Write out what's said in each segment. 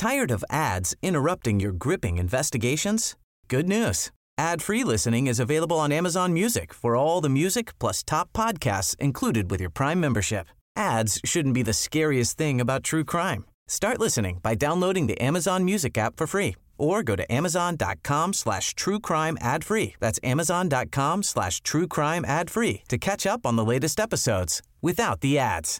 Tired of ads interrupting your gripping investigations? Good news. Ad-free listening is available on Amazon Music for all the music plus top podcasts included with your Prime membership. Ads shouldn't be the scariest thing about true crime. Start listening by downloading the Amazon Music app for free or go to amazon.com/truecrime ad-free. That's amazon.com/truecrime ad-free to catch up on the latest episodes without the ads.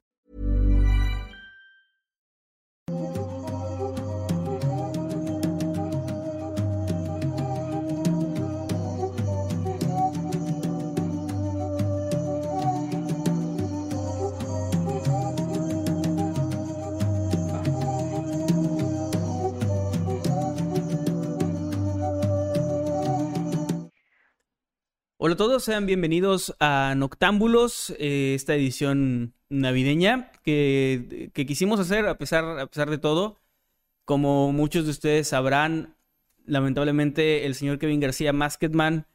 Hola a todos, sean bienvenidos a Noctámbulos, esta edición navideña que quisimos hacer a pesar de todo. Como muchos de ustedes sabrán, lamentablemente el señor Kevin García Masketman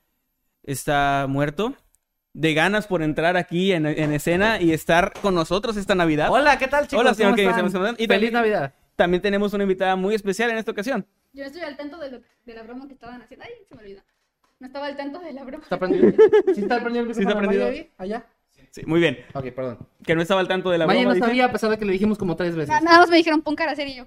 está muerto. De ganas por entrar aquí en escena y estar con nosotros esta Navidad. Hola, ¿qué tal, chicos? Hola, señor ¿Cómo Kevin. están? Y ¡Feliz Navidad! También tenemos una invitada muy especial en esta ocasión. Yo estoy al tanto de la broma que estaban haciendo. Ay, se me olvidó. No estaba al tanto de la broma. ¿Está prendido? ¿Sí está prendido el micrófono? ¿Sí está prendido? Ahí? ¿Allá? Sí, muy bien. Ok, perdón. Que no estaba al tanto de la Maya broma. no dice. sabía, a pesar de que le dijimos como 3 veces. Nada más me dijeron pon cara seria y yo.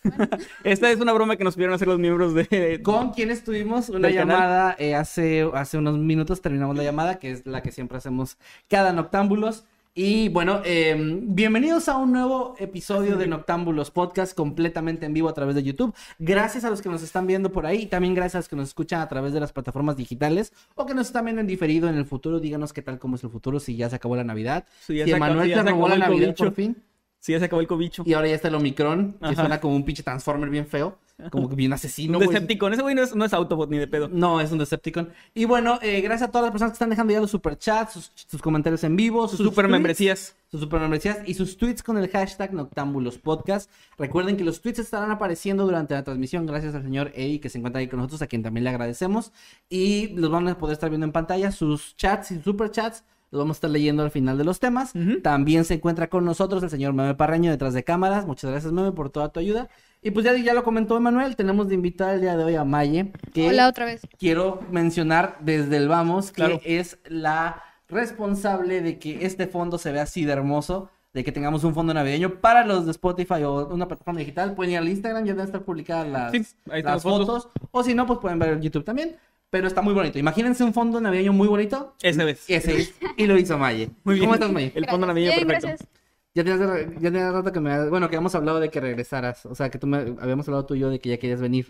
Esta es una broma que nos pidieron hacer los miembros de... Con quienes tuvimos una del llamada hace unos minutos, terminamos la llamada, que es la que siempre hacemos cada Noctámbulos. Y bueno, bienvenidos a un nuevo episodio de Noctámbulos Podcast completamente en vivo a través de YouTube. Gracias a los que nos están viendo por ahí y también gracias a los que nos escuchan a través de las plataformas digitales o que nos están viendo en diferido en el futuro. Díganos qué tal, cómo es el futuro, si ya se acabó la Navidad. Sí, ya si se acabó- Emanuel ya te se robó acabó la el Navidad cobicho. por fin. Sí, ya se acabó el cobicho. Y ahora ya está el Omicron, que Ajá. suena como un pinche Transformer bien feo. Como que bien asesino, Un güey. Decepticon. Ese güey no es Autobot ni de pedo. No, es un Decepticon. Y bueno, gracias a todas las personas que están dejando ya los superchats, sus comentarios en vivo, Sus super tweets, membresías. sus super membresías y sus tweets con el hashtag Noctámbulos Podcast. Recuerden que los tweets estarán apareciendo durante la transmisión gracias al señor Eddie que se encuentra ahí con nosotros, a quien también le agradecemos. Y los van a poder estar viendo en pantalla, sus chats y sus superchats. Los vamos a estar leyendo al final de los temas. Ujú. También se encuentra con nosotros el señor Meme Parreño detrás de cámaras. Muchas gracias, Meme, por toda tu ayuda. Y pues ya lo comentó Emanuel, tenemos de invitar el día de hoy a Maye, que Hola otra vez. quiero mencionar desde el vamos que Claro. es la responsable de que este fondo se vea así de hermoso, de que tengamos un fondo navideño para los de Spotify o una plataforma digital. Pueden ir al Instagram, ya deben estar publicadas las, Sí, ahí están las las fotos. fotos. O si no, pues pueden ver en YouTube también. Pero está muy bonito. Imagínense un fondo navideño muy bonito. Esa vez. Ese es. Y lo hizo Maye. Muy bien. ¿Cómo estás, Maye? El fondo Gracias. navideño Bien, perfecto. gracias. Ya tenías rato que bueno, que habíamos hablado de que regresaras. O sea, que habíamos hablado tú y yo de que ya querías venir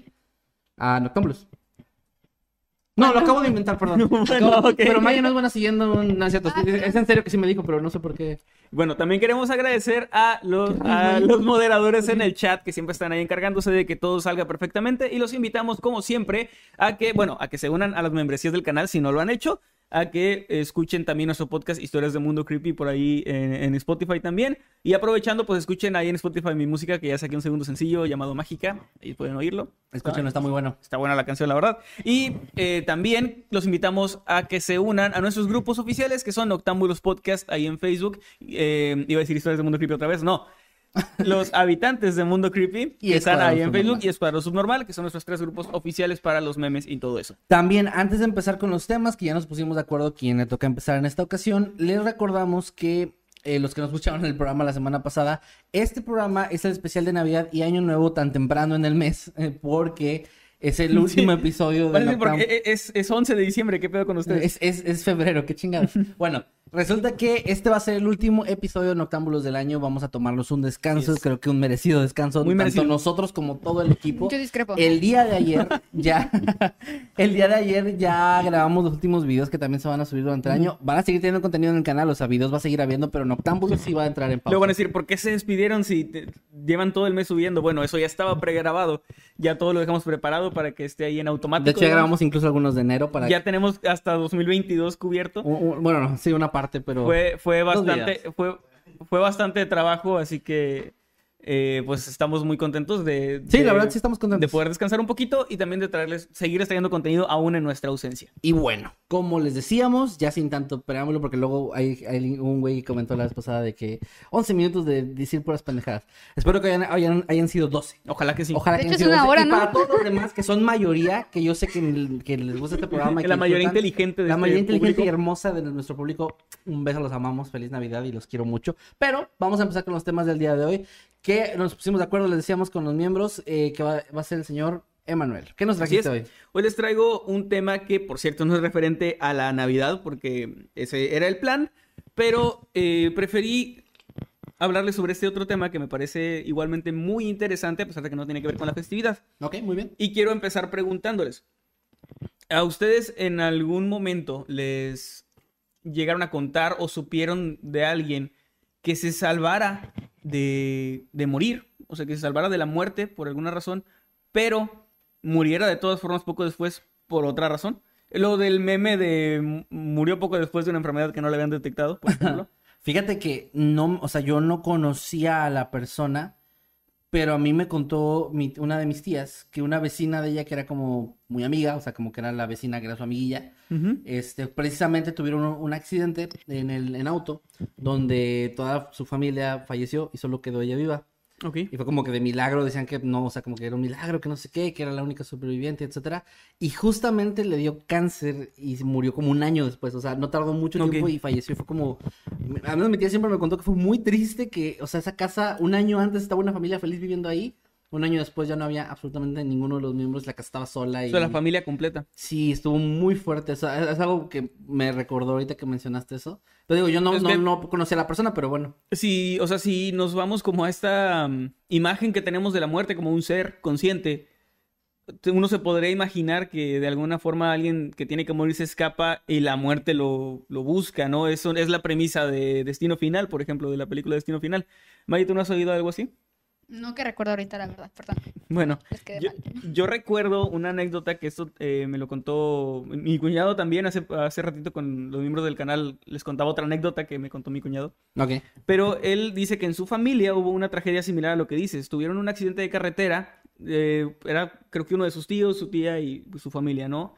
a Noctámbulos. No, lo acabo de inventar, perdón. Bueno, ok. Pero Maya no es buena siguiendo, no es cierto. Es en serio que sí me dijo, pero no sé por qué. Bueno, también queremos agradecer a los moderadores en el chat que siempre están ahí encargándose de que todo salga perfectamente y los invitamos como siempre a que se unan a las membresías del canal si no lo han hecho, a que escuchen también nuestro podcast Historias de Mundo Creepy por ahí en Spotify también. Y aprovechando, pues escuchen ahí en Spotify mi música, que ya saqué un segundo sencillo llamado Mágica. Ahí pueden oírlo. Escúchenlo, está muy bueno. Está buena la canción, la verdad. Y también los invitamos a que se unan a nuestros grupos oficiales, que son Noctámbulos Podcast, ahí en Facebook. Iba a decir Historias de Mundo Creepy otra vez, no. Los habitantes de Mundo Creepy, Y que están ahí en Escuadrón Facebook, Subnormal. y Escuadrón Subnormal, que son nuestros 3 grupos oficiales para los memes y todo eso. También, antes de empezar con los temas, que ya nos pusimos de acuerdo quién le toca empezar en esta ocasión, les recordamos que los que nos escucharon en el programa la semana pasada, este programa es el especial de Navidad y Año Nuevo tan temprano en el mes, porque es el último episodio de Parece Noctámbulos. porque es 11 de diciembre, ¿qué pedo con ustedes? Es febrero, qué chingados. Bueno, resulta que este va a ser el último episodio de Noctámbulos del año. Vamos a tomarnos un descanso, Yes. creo que un merecido descanso. Muy tanto merecido. nosotros como todo el equipo. Yo discrepo. El día de ayer ya, el día de ayer ya grabamos los últimos videos que también se van a subir durante el año. Van a seguir teniendo contenido en el canal, o sea, videos va a seguir habiendo, pero Noctámbulos sí va a entrar en pausa. Luego van a decir, ¿por qué se despidieron si llevan todo el mes subiendo? Bueno, eso ya estaba pregrabado. Ya todo lo dejamos preparado para que esté ahí en automático. De hecho, ya digamos. grabamos incluso algunos de enero para... Ya tenemos hasta 2022 cubierto. Bueno, no, sí, una parte, pero... Fue días. bastante trabajo, así que pues estamos muy contentos Sí, la verdad sí estamos contentos. de poder descansar un poquito y también de seguir trayendo contenido aún en nuestra ausencia. Y bueno, como les decíamos, ya sin tanto preámbulo, porque luego hay un güey que comentó la vez pasada de que 11 minutos de decir puras pendejadas. Espero que hayan sido 12. Ojalá que sí. Ojalá De que hecho, hayan es sido una 12. hora, Y ¿no? para todos los demás, que son mayoría, que yo sé que les gusta este programa. Y que La mayoría disfrutan, inteligente de la este mayoría inteligente público. y hermosa de nuestro público. Un beso, los amamos. Feliz Navidad y los quiero mucho. Pero vamos a empezar con los temas del día de hoy. Que nos pusimos de acuerdo, les decíamos con los miembros, que va a ser el señor Emanuel. ¿Qué nos Así trajiste es. hoy? Hoy les traigo un tema que, por cierto, no es referente a la Navidad, porque ese era el plan, pero preferí hablarles sobre este otro tema que me parece igualmente muy interesante, a pesar de que no tiene que ver con la festividad. Ok, muy bien. Y quiero empezar preguntándoles, ¿a ustedes en algún momento les llegaron a contar o supieron de alguien que se salvara de morir? O sea, que se salvara de la muerte por alguna razón, pero muriera de todas formas poco después por otra razón. Lo del meme de murió poco después de una enfermedad que no le habían detectado, por ejemplo. Fíjate que no, o sea, yo no conocía a la persona, pero a mí me contó una de mis tías que una vecina de ella que era como muy amiga, o sea, como que era la vecina que era su amiguilla, Ujú. precisamente tuvieron un accidente en auto donde toda su familia falleció y solo quedó ella viva. Ok. Y fue como que de milagro, decían que no, o sea, como que era un milagro, que no sé qué, que era la única superviviente, etcétera. Y justamente le dio cáncer y murió como un año después, o sea, no tardó mucho Ok. tiempo y falleció. Fue como, a menos mi tía siempre me contó que fue muy triste que, o sea, esa casa, un año antes estaba una familia feliz viviendo ahí, un año después ya no había absolutamente ninguno de los miembros, la casa estaba sola O y... sea, la familia completa. Sí, estuvo muy fuerte, o sea, es algo que me recordó ahorita que mencionaste eso. Pero digo, yo Es que- no conocía a la persona, pero bueno. Sí, o sea, si nos vamos como a esta imagen que tenemos de la muerte como un ser consciente, uno se podría imaginar que de alguna forma alguien que tiene que morir se escapa y la muerte lo busca, ¿no? Eso es la premisa de Destino Final, por ejemplo, de la película Destino Final. Mari, ¿tú no has oído algo así? No que recuerdo ahorita, la verdad, perdón. Bueno, Les quedé yo, mal. yo recuerdo una anécdota que esto me lo contó mi cuñado también hace ratito con los miembros del canal. Les contaba otra anécdota que me contó mi cuñado. Ok. Pero él dice que en su familia hubo una tragedia similar a lo que dices. Tuvieron un accidente de carretera. Era creo que uno de sus tíos, su tía y pues, su familia, ¿no?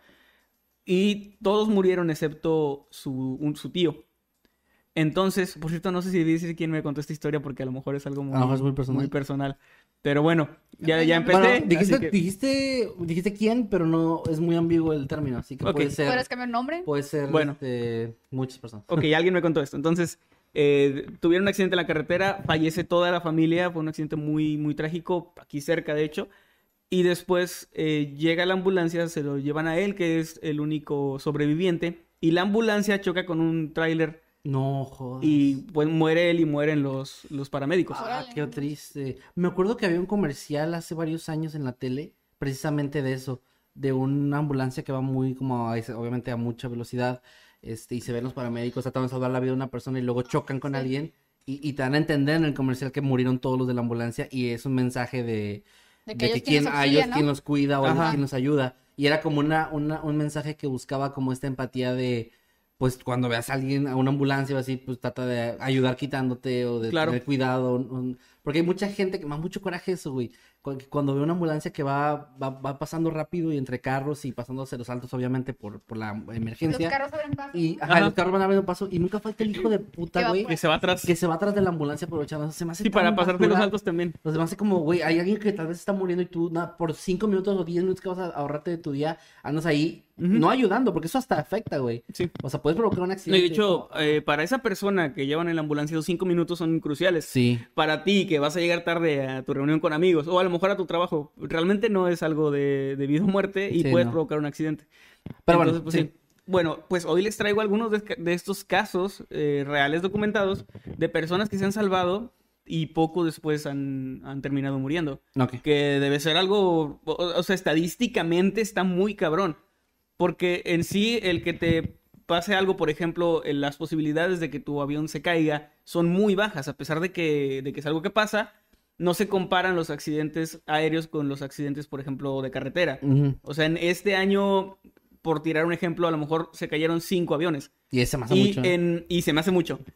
Y todos murieron excepto su tío. Entonces, por cierto, no sé si debí decir quién me contó esta historia porque a lo mejor es algo A lo mejor es muy personal. muy personal. Pero bueno, ya empecé. Bueno, así dijiste quién, pero no es muy ambiguo el término, así que Ok. puede ser, ¿Podrás cambiar nombre? Bueno. Muchas personas. Ok, alguien me contó esto. Entonces, tuvieron un accidente en la carretera, fallece toda la familia, fue un accidente muy, muy trágico, aquí cerca de hecho. Y después llega la ambulancia, se lo llevan a él, que es el único sobreviviente. Y la ambulancia choca con un tráiler No, jodas. y pues muere él y mueren los paramédicos. Ah, qué triste. Me acuerdo que había un comercial hace varios años en la tele, precisamente de eso, de una ambulancia que va muy como, obviamente a mucha velocidad, y se ven los paramédicos tratando de salvar la vida de una persona y luego chocan con alguien y te dan a entender en el comercial que murieron todos los de la ambulancia y es un mensaje de que ellos quién, quienes a ellos auxilian, ¿no? quién los cuida o a ellos Ajá. quién los ayuda. Y era como un mensaje que buscaba como esta empatía de, pues cuando veas a alguien, a una ambulancia o así, pues trata de ayudar quitándote o de Claro. tener cuidado. Porque hay mucha gente que me da mucho coraje eso, güey. Cuando ve una ambulancia que va pasando rápido y entre carros y pasándose los altos, obviamente, por la Los emergencia. carros abren paso. Y Ajá. los carros van abriendo paso y nunca falta el hijo de puta, Que va güey, Que se va atrás. que se va atrás de la ambulancia aprovechando. Eso se me hace Sí, para tan pasarte los basura. altos también. Los demás es como, güey, hay alguien que tal vez está muriendo y tú, por 5 minutos o 10 minutos que vas a ahorrarte de tu día, andas ahí, no ayudando, porque eso hasta afecta, güey. Sí. O sea, puedes provocar un No, accidente. y de hecho, para esa persona que llevan en la ambulancia, los 5 minutos son cruciales. Sí. Para ti, que vas a llegar tarde a tu reunión con amigos o a lo mejor a tu trabajo, realmente no es algo de vida o muerte y Sí, puedes no. provocar un accidente. Pero Entonces, bueno, pues, sí. sí. Bueno, pues hoy les traigo algunos de estos casos reales documentados de personas que se han salvado y poco después han terminado muriendo. Ok. Que debe ser algo, o sea, estadísticamente está muy cabrón. Porque en sí, el que te pase algo, por ejemplo, las posibilidades de que tu avión se caiga son muy bajas, a pesar de que es algo que pasa, no se comparan los accidentes aéreos con los accidentes, por ejemplo, de carretera. Ujú. O sea, en este año, por tirar un ejemplo, a lo mejor se cayeron 5 aviones. Y ese me hace Y, mucho. y se me hace mucho.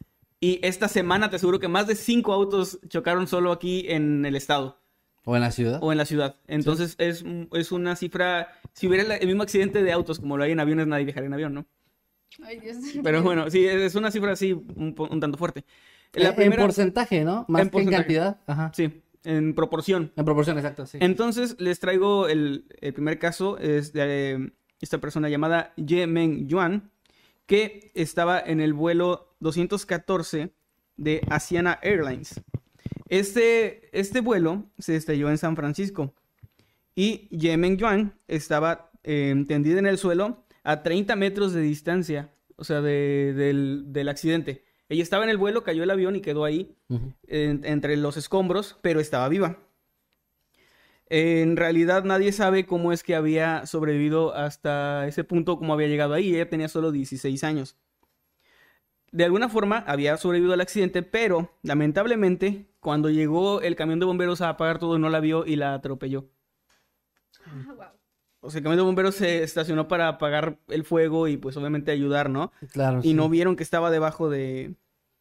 Y esta semana te aseguro que más de 5 autos chocaron solo aquí en el estado. ¿O en la ciudad? O en la ciudad. Entonces es una cifra... Si hubiera el mismo accidente de autos como lo hay en aviones, nadie viajaría en avión, ¿no? Ay, Dios. Pero bueno, sí, es una cifra así un tanto fuerte. En porcentaje, ¿no? Más en que en porcentaje. cantidad. Ajá. Sí, en proporción. En proporción, exacto, sí. Entonces les traigo el primer caso. Es de esta persona llamada Ye Meng Yuan, que estaba en el vuelo 214 de Asiana Airlines. Este vuelo se estrelló en San Francisco y Ye Meng Yuan estaba tendida en el suelo a 30 metros de distancia, o sea, del accidente. Ella estaba en el vuelo, cayó el avión y quedó ahí entre los escombros, pero estaba viva. En realidad nadie sabe cómo es que había sobrevivido hasta ese punto, cómo había llegado ahí. Ella tenía solo 16 años. De alguna forma había sobrevivido al accidente, pero lamentablemente cuando llegó el camión de bomberos a apagar todo no la vio y la atropelló. Ah, wow. O sea, el camión de bomberos se estacionó para apagar el fuego y pues obviamente ayudar, ¿no? Claro, Y sí. no vieron que estaba debajo de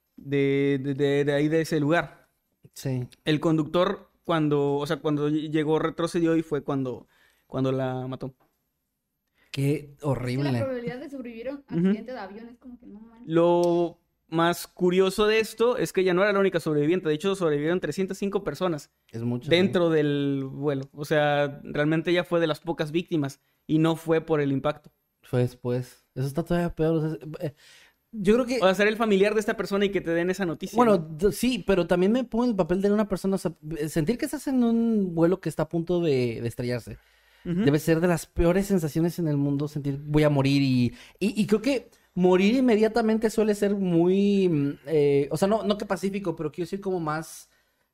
ahí de ese lugar. Sí. El conductor cuando llegó retrocedió y fue cuando la mató. Qué Es que la horrible. probabilidad de sobrevivir a un accidente de avión es como que no manches. Lo más curioso de esto es que ella no era la única sobreviviente. De hecho, sobrevivieron 305 personas Es mucho. dentro del vuelo. O sea, realmente ella fue de las pocas víctimas y no fue por el impacto. Fue después. Eso está todavía peor. O sea, yo creo que... O sea, ser el familiar de esta persona y que te den esa noticia. Bueno, ¿no? sí, pero también me pongo en el papel de una persona, o sea, sentir que estás en un vuelo que está a punto de estrellarse. Ujú. Debe ser de las peores sensaciones en el mundo, sentir voy a morir y creo que morir inmediatamente suele ser muy, o sea, no que pacífico, pero quiero decir como más...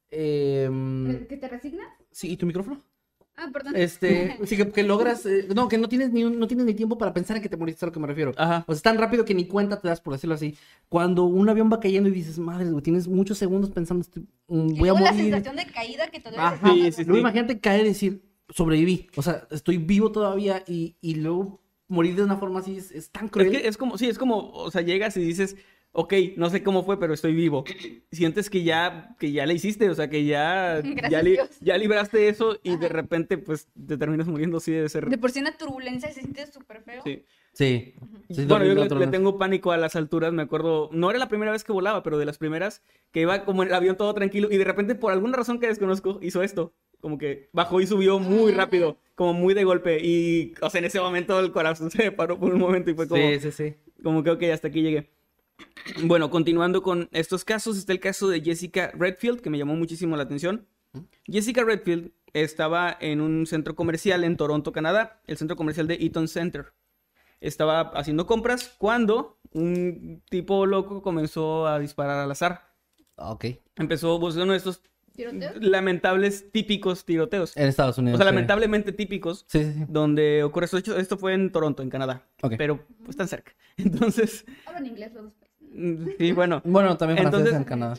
¿Que te resignas? Sí, ¿y tu micrófono? Ah, perdón. Sí, que logras, no, que no tienes ni tiempo para pensar en que te moriste, a lo que me refiero. Ajá. O sea, es tan rápido que ni cuenta te das, por decirlo así. Cuando un avión va cayendo y dices, madre, güey, tienes muchos segundos pensando, Y voy a luego la morir. sensación de caída que te duele. Ajá. Sí, sí, Luego sí. imagínate caer y decir, sobreviví. O sea, estoy vivo todavía y luego morir de una forma así es tan cruel. Es que es como, o sea, llegas y dices, ok, no sé cómo fue, pero estoy vivo. Sientes que ya le hiciste, o sea, que Gracias, Dios. ya libraste eso y de repente, pues, te terminas muriendo, sí debe ser. De por sí una turbulencia se siente súper feo. Sí. Sí. Sí, Bueno, yo lo le tengo pánico a las alturas, me acuerdo, no era la primera vez que volaba, pero de las primeras, que iba como en el avión todo tranquilo y de repente, por alguna razón que desconozco, hizo esto. Como que bajó y subió muy rápido, como muy de golpe. Y, o sea, en ese momento el corazón se me paró por un momento y fue como, Sí. como que, ok, hasta aquí llegué. Bueno, continuando con estos casos, está el caso de Jessica Redfield, que me llamó muchísimo la atención. Jessica Redfield estaba en un centro comercial en Toronto, Canadá, el centro comercial de Eaton Center. Estaba haciendo compras cuando un tipo loco comenzó a disparar al azar. Ok. Empezó pues, uno de estos ¿Tiroteos? lamentables, típicos tiroteos. En Estados O Unidos. sea, sí. lamentablemente típicos, Sí. donde ocurre esto. De hecho, esto fue en Toronto, en Canadá. Ok. Pero pues tan cerca. Entonces, Hablan inglés los dos. sí, bueno. Bueno, también francés Entonces- en Canadá.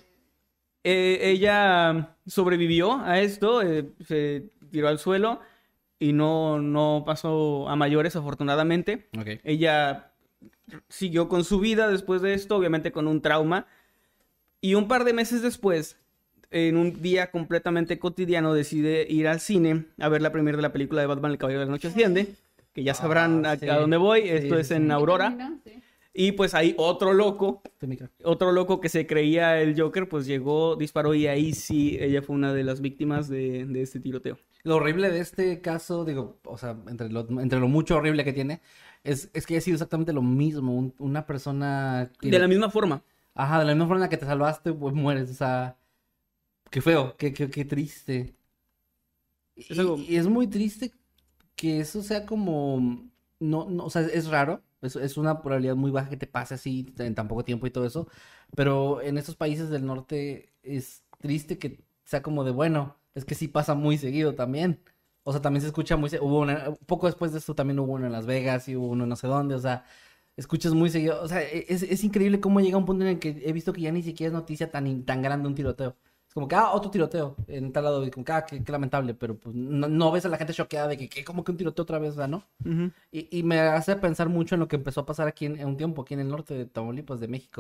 Ella sobrevivió a esto, se tiró al suelo y no pasó a mayores, afortunadamente. Ok. Ella siguió con su vida después de esto, obviamente con un trauma. Y un par de meses después, en un día completamente cotidiano, decide ir al cine a ver la premiere de la película de Batman, El Caballero de la Noche Asciende. Que ya sabrán sí. a dónde voy. Sí, Esto sí, es sí. en Aurora. Sí. Y pues ahí otro loco que se creía el Joker, pues llegó, disparó y ahí sí, ella fue una de las víctimas de este tiroteo. Lo horrible de este caso, digo, o sea, entre lo mucho horrible que tiene, es que ha sido exactamente lo mismo. Una persona... que- De la misma forma. Ajá, de la misma forma en la que te salvaste, pues mueres. O sea, qué feo, qué triste. Es algo- Y es muy triste que eso sea como... No, o sea, es raro. Es una probabilidad muy baja que te pase así en tan poco tiempo y todo eso. Pero en estos países del norte es triste que sea como de, bueno, es que sí pasa muy seguido también. O sea, también se escucha muy... poco después de esto también hubo uno en Las Vegas y hubo uno no sé dónde. O sea, escuchas muy seguido. O sea, es increíble cómo llega un punto en el que he visto que ya ni siquiera es noticia tan grande un tiroteo. Es como que, otro tiroteo en tal lado. Y como que, qué lamentable. Pero pues no ves a la gente choqueada de que como que un tiroteo otra vez, o sea, ¿no? Y me hace pensar mucho en lo que empezó a pasar aquí en un tiempo, aquí en el norte de Tamaulipas, de México.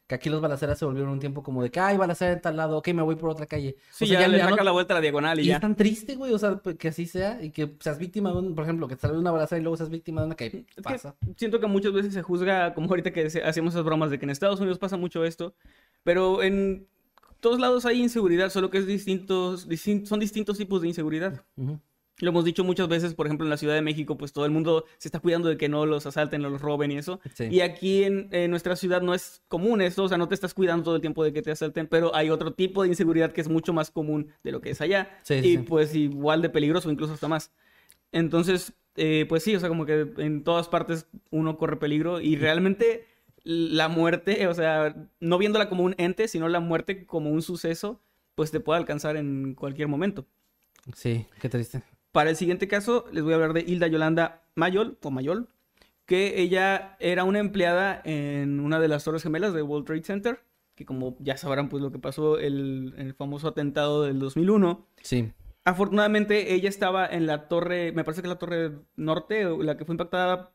Que aquí los balaceras se volvieron un tiempo como de que, ay, balacera en tal lado, ok, me voy por otra calle. Sí, O sea, ya le no- saca la vuelta a la diagonal y Y ya. es tan triste, güey, o sea, que así sea y que seas víctima de un, por ejemplo, que te salga una balacera y luego seas víctima de una que Es que pasa. siento que muchas veces se juzga, como ahorita que hacíamos esas bromas de que en Estados Unidos pasa mucho esto, pero en todos lados hay inseguridad, solo que son distintos tipos de inseguridad. Ujú. Lo hemos dicho muchas veces, por ejemplo, en la Ciudad de México, pues todo el mundo se está cuidando de que no los asalten, no los roben y eso. Sí. Y aquí en nuestra ciudad no es común eso, o sea, no te estás cuidando todo el tiempo de que te asalten, pero hay otro tipo de inseguridad que es mucho más común de lo que es allá. Sí, Y sí. pues igual de peligroso, incluso hasta más. Entonces, pues sí, o sea, como que en todas partes uno corre peligro y realmente la muerte, o sea, no viéndola como un ente, sino la muerte como un suceso, pues te puede alcanzar en cualquier momento. Sí, qué triste. Para el siguiente caso, les voy a hablar de Hilda Yolanda Mayol, que ella era una empleada en una de las Torres Gemelas de World Trade Center, que como ya sabrán, pues lo que pasó el famoso atentado del 2001. Sí. Afortunadamente, ella estaba en la torre, me parece que la torre norte, o la que fue impactada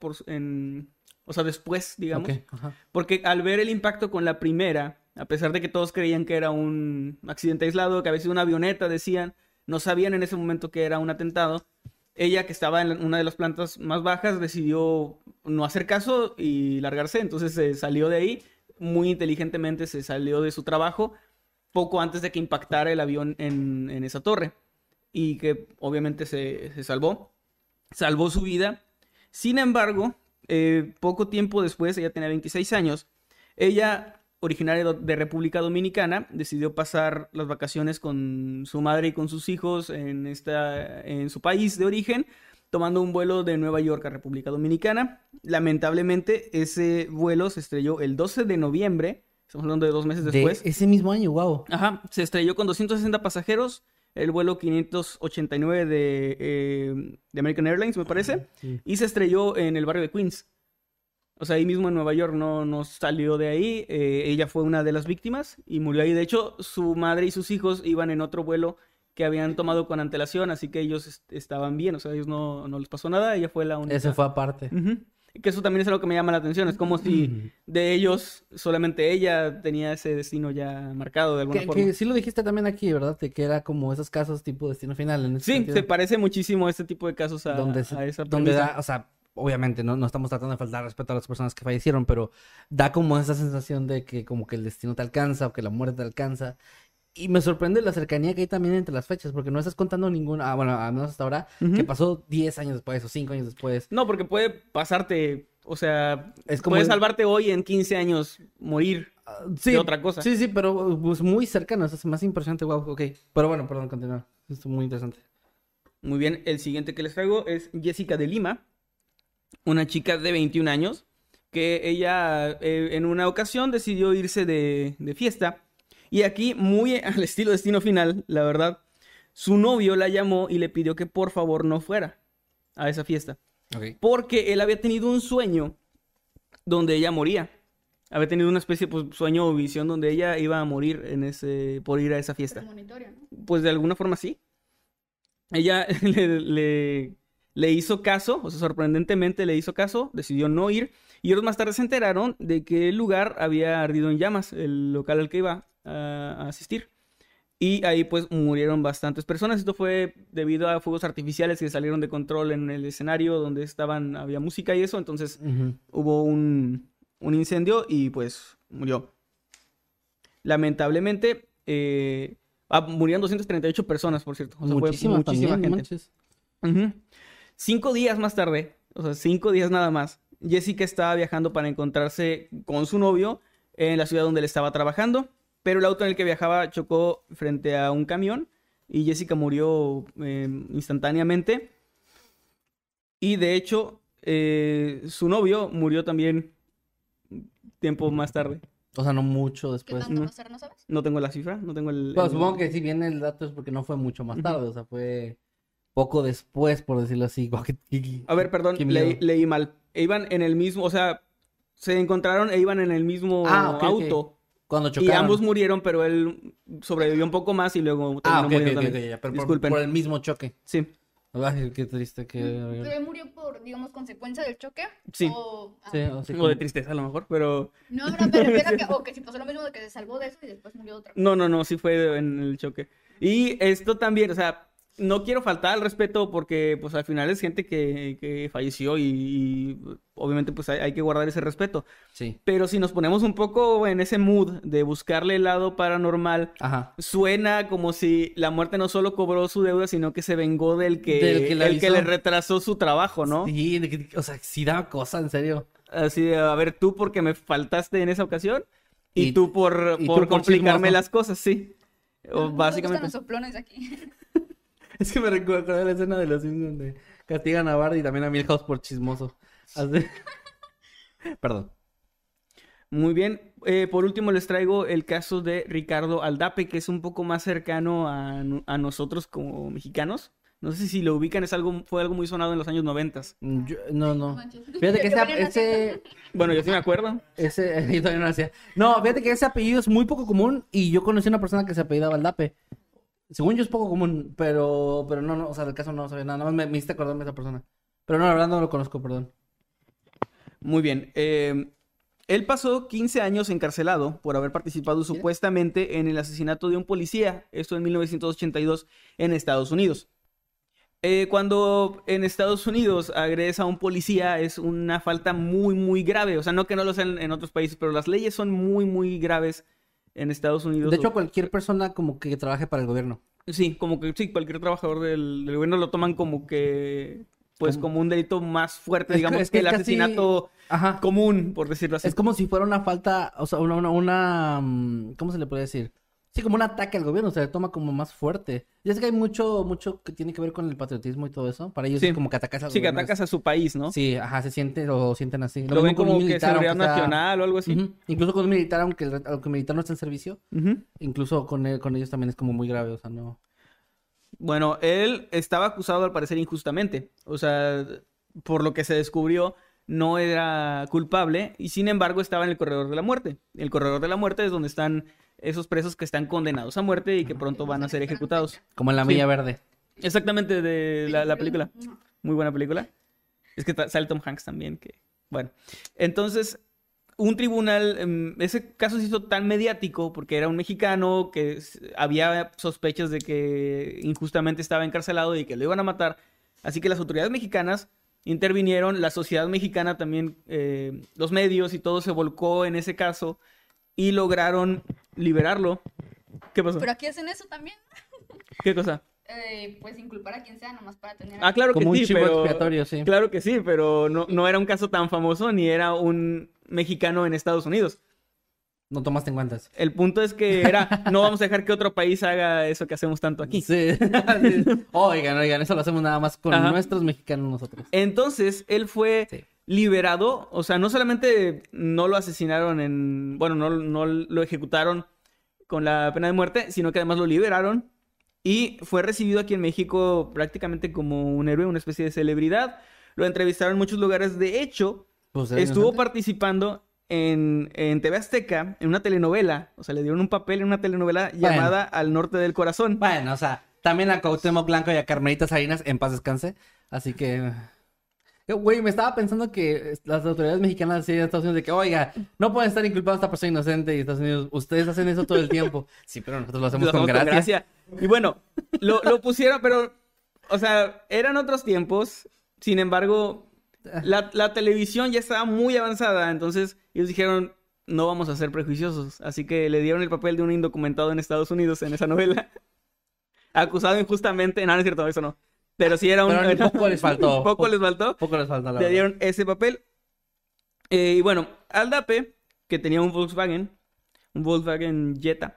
o sea, después, digamos. Ok, ajá. Porque al ver el impacto con la primera, a pesar de que todos creían que era un accidente aislado, que había sido una avioneta, decían, no sabían en ese momento que era un atentado. Ella, que estaba en una de las plantas más bajas, decidió no hacer caso y largarse. Entonces se salió de ahí, muy inteligentemente se salió de su trabajo poco antes de que impactara el avión en esa torre. Y que obviamente se salvó. Salvó su vida. Sin embargo, poco tiempo después, ella tenía 26 años, ella, originaria de República Dominicana, decidió pasar las vacaciones con su madre y con sus hijos en su país de origen, tomando un vuelo de Nueva York a República Dominicana. Lamentablemente, ese vuelo se estrelló el 12 de noviembre, estamos hablando de 2 meses después. De ese mismo año, wow. Ajá, se estrelló con 260 pasajeros, el vuelo 589 de American Airlines, me parece, Sí. y se estrelló en el barrio de Queens. O sea, ahí mismo en Nueva York, no salió de ahí. Ella fue una de las víctimas y murió ahí. De hecho, su madre y sus hijos iban en otro vuelo que habían tomado con antelación, así que ellos estaban bien. O sea, a ellos no les pasó nada. Ella fue la única. Ese fue aparte. Ujú. Que eso también es algo que me llama la atención. Es como si de ellos solamente ella tenía ese destino ya marcado de alguna forma. Que sí lo dijiste también aquí, ¿verdad? De que era como esos casos tipo Destino Final. En ese Sí, sentido. se parece muchísimo a este tipo de casos a donde, esa donde premisa. da, o sea, obviamente no estamos tratando de faltar respeto a las personas que fallecieron, pero da como esa sensación de que como que el destino te alcanza o que la muerte te alcanza. Y me sorprende la cercanía que hay también entre las fechas, porque no estás contando ninguna, bueno, al menos hasta ahora, Ujú. que pasó 10 años después o 5 años después. No, porque puede pasarte, o sea, Es como puedes el- salvarte hoy en 15 años morir Sí, de otra cosa. Sí, sí, pero pues muy cercano, eso es más impresionante, wow, ok. Pero bueno, perdón, continúa. Esto es muy interesante. Muy bien, el siguiente que les traigo es Jessica de Lima, una chica de 21 años, que ella en una ocasión decidió irse de fiesta. Y aquí, muy al estilo Destino Final, la verdad, su novio la llamó y le pidió que por favor no fuera a esa fiesta. Ok. Porque él había tenido un sueño donde ella moría. Había tenido una especie de sueño o visión donde ella iba a morir por ir a esa fiesta. Premonitorio, ¿no? Pues de alguna forma sí. Ella le hizo caso, o sea, sorprendentemente le hizo caso, decidió no ir. Y ellos más tarde se enteraron de que el lugar había ardido en llamas, el local al que iba a asistir. Y ahí pues murieron bastantes personas. Esto fue debido a fuegos artificiales que salieron de control en el escenario donde había música y eso. Entonces Ujú. hubo un incendio y pues murió. Lamentablemente, murieron 238 personas, por cierto. O sea, fue Muchísima muchísima también, no gente. manches. Ujú. 5 días más tarde, o sea, 5 días nada más, Jessica estaba viajando para encontrarse con su novio en la ciudad donde él estaba trabajando, pero el auto en el que viajaba chocó frente a un camión y Jessica murió instantáneamente. Y de hecho, su novio murió también tiempo más tarde. O sea, no mucho ¿Qué después. tanto no. no ser, no sabes? No tengo la cifra, no tengo el... Bueno, el- supongo que si viene el dato es porque no fue mucho más Ujú. tarde, o sea, fue poco después, por decirlo así. Guau, A ver, perdón, qué miedo. leí mal. Iban en el mismo, o sea, se encontraron e iban en el mismo Ah, ok, ok. auto. Cuando Y chocaron. ambos murieron, pero él sobrevivió un poco más y luego Ah, terminó ok, muriendo ok, también. ya, pero Disculpen. por el mismo choque. Sí. Ay, qué triste que... Pero él murió por, digamos, consecuencia del choque. Sí. Sí, o sea, O de tristeza a lo mejor, pero... No, pero me refiero a que, o que si pasó lo mismo de que se salvó de eso y después murió otra. No, sí fue en el choque. Y esto también, o sea, no quiero faltar al respeto porque pues al final es gente que falleció y obviamente pues hay que guardar ese respeto. sí. Pero si nos ponemos un poco en ese mood de buscarle el lado paranormal, Ajá. suena como si la muerte no solo cobró su deuda, sino que se vengó Del que la el que hizo. le retrasó su trabajo, ¿no? Sí, o sea, sí da cosa, en serio. Así de, a ver, tú porque me faltaste en esa ocasión y Y- tú por y tú por complicarme chismoso. las cosas, sí. O No básicamente. me gustan los soplones aquí. Es que me recuerda la escena de los Simpsons donde castigan a Bart y también a Milhouse por chismoso. Así- Perdón. Muy bien. Por último les traigo el caso de Ricardo Aldape, que es un poco más cercano a nosotros como mexicanos. No sé si lo ubican, fue algo muy sonado en los años 90. No. Manches. Fíjate que Yo venía ese... Bueno, yo sí me acuerdo. yo todavía no hacía. No, fíjate que ese apellido es muy poco común y yo conocí a una persona que se apellidaba Aldape. Según yo es poco común, pero no, o sea, del caso no sabía nada. Nada más me hiciste acordarme de esa persona. Pero no, la verdad no lo conozco, perdón. Muy bien. Él pasó 15 años encarcelado por haber participado supuestamente en el asesinato de un policía, esto en 1982 en Estados Unidos. Cuando en Estados Unidos agredes a un policía es una falta muy, muy grave. O sea, no que no lo sean en otros países, pero las leyes son muy, muy graves en Estados Unidos. De hecho, cualquier persona como que trabaje para el gobierno. Sí, como que sí, cualquier trabajador del gobierno lo toman como que, pues, como un delito más fuerte, digamos, es que que el casi- asesinato Ajá. común, por decirlo así. Es como si fuera una falta, o sea, ¿cómo se le puede decir? Sí, como un ataque al gobierno, se le toma como más fuerte. Ya sé que hay mucho que tiene que ver con el patriotismo y todo eso. Para ellos Sí. es como que atacas al Sí, que gobierno. atacas a su país, ¿no? Sí, ajá, lo sienten así. Lo ven mismo con un como que militar, seguridad aunque sea- nacional o algo así. Ujú. Incluso con un militar, aunque el militar no está en servicio, Ujú. incluso con ellos también es como muy grave, o sea, no. Bueno, él estaba acusado al parecer injustamente. O sea, por lo que se descubrió, no era culpable y sin embargo estaba en el corredor de la muerte. El corredor de la muerte es donde están esos presos que están condenados a muerte y que pronto van a ser ejecutados. Como en la Sí. Milla Verde. Exactamente, de la película. Muy buena película. Es que sale Tom Hanks también, que... Bueno, entonces, un tribunal... ese caso se hizo tan mediático porque era un mexicano que había sospechas de que injustamente estaba encarcelado y que lo iban a matar. Así que las autoridades mexicanas intervinieron, la sociedad mexicana también, los medios y todo se volcó en ese caso y lograron liberarlo. ¿Qué pasó? Pero aquí hacen eso también. ¿Qué cosa? Pues inculpar a quien sea nomás para tener... Ah, claro que Como un sí, chivo pero... expiatorio, sí. Claro que sí, pero no era un caso tan famoso ni era un mexicano en Estados Unidos. No tomaste en cuenta. El punto es que era, no vamos a dejar que otro país haga eso que hacemos tanto aquí. Sí. Sí. Oigan, eso lo hacemos nada más con Ajá. nuestros mexicanos nosotros. Entonces, él fue Sí. liberado, o sea, no solamente no lo asesinaron bueno, no lo ejecutaron con la pena de muerte, sino que además lo liberaron y fue recibido aquí en México prácticamente como un héroe, una especie de celebridad. Lo entrevistaron en muchos lugares. De hecho, Pues, era estuvo inocente. participando en TV Azteca, en una telenovela. O sea, le dieron un papel en una telenovela llamada Al Norte del Corazón. Bueno, o sea, también a Cuauhtémoc Blanco y a Carmelita Salinas en paz descanse. Así que... Güey, me estaba pensando que las autoridades mexicanas de Estados Unidos de que, oiga, no pueden estar inculpando a esta persona inocente y Estados Unidos, ustedes hacen eso todo el tiempo. Sí, pero nosotros lo hacemos Lo con hacemos gracia. Y bueno, lo pusieron, pero, o sea, eran otros tiempos. Sin embargo, la televisión ya estaba muy avanzada. Entonces, ellos dijeron, no vamos a ser prejuiciosos. Así que le dieron el papel de un indocumentado en Estados Unidos en esa novela. Acusado injustamente. No, no es cierto, eso no. Pero sí era un... Pero ni poco les faltó. Poco les faltó. Poco les falta, la Le verdad. dieron ese papel. Y bueno, Aldape, que tenía un Volkswagen Jetta,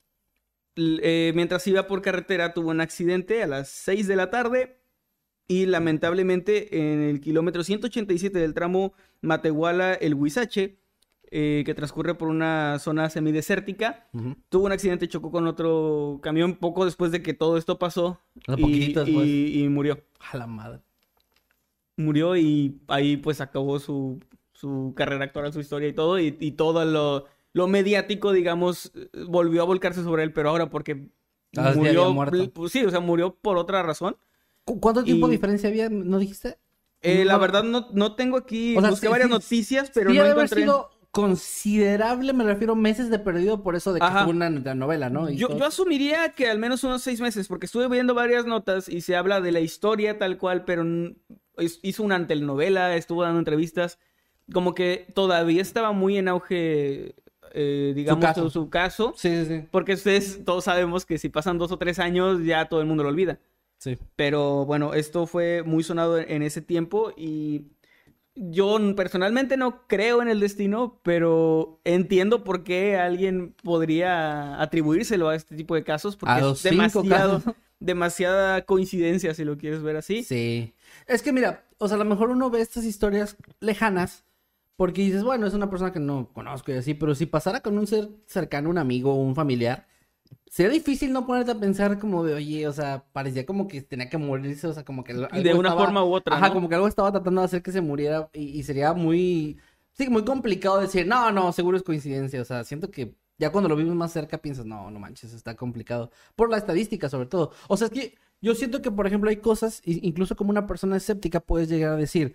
mientras iba por carretera tuvo un accidente a las 6 de la tarde y lamentablemente en el kilómetro 187 del tramo Matehuala-El Huizache, que transcurre por una zona semidesértica, Ujú. tuvo un accidente, chocó con otro camión poco después de que todo esto pasó O sea, poquitito después. y murió. A la madre. Murió y ahí pues acabó su carrera actoral, su historia y todo, y todo lo mediático, digamos, volvió a volcarse sobre él, pero ahora porque Ah, sí, había muerto. pues, sí, o sea, murió por otra razón. ¿Cuánto tiempo de Y- diferencia había? ¿No dijiste? La No. verdad no tengo aquí, O sea, busqué sí, varias sí, noticias, pero sí no debe haber encontré. sido considerable, me refiero, meses de perdido por eso de que Ajá. estuvo una novela, ¿no? Y Yo todo. asumiría que al menos unos 6 meses, porque estuve viendo varias notas y se habla de la historia tal cual, pero hizo una telenovela, estuvo dando entrevistas, como que todavía estaba muy en auge, digamos, caso. su caso, Sí, sí, porque ustedes todos sabemos que si pasan 2 o 3 años ya todo el mundo lo olvida. sí. Pero bueno, esto fue muy sonado en ese tiempo y yo personalmente no creo en el destino, pero entiendo por qué alguien podría atribuírselo a este tipo de casos, porque A es los 5 casos. demasiada coincidencia, si lo quieres ver así. Sí. Es que mira, o sea, a lo mejor uno ve estas historias lejanas porque dices, bueno, es una persona que no conozco y así, pero si pasara con un ser cercano, un amigo o un familiar, sería difícil no ponerte a pensar como de, oye, o sea, parecía como que tenía que morirse, o sea, como que algo De una estaba- forma u otra, Ajá, ¿no? como que algo estaba tratando de hacer que se muriera y sería muy, sí, muy complicado decir, no, seguro es coincidencia, o sea, siento que ya cuando lo vimos más cerca piensas, no manches, está complicado, por la estadística sobre todo, o sea, es que yo siento que, por ejemplo, hay cosas, incluso como una persona escéptica puedes llegar a decir,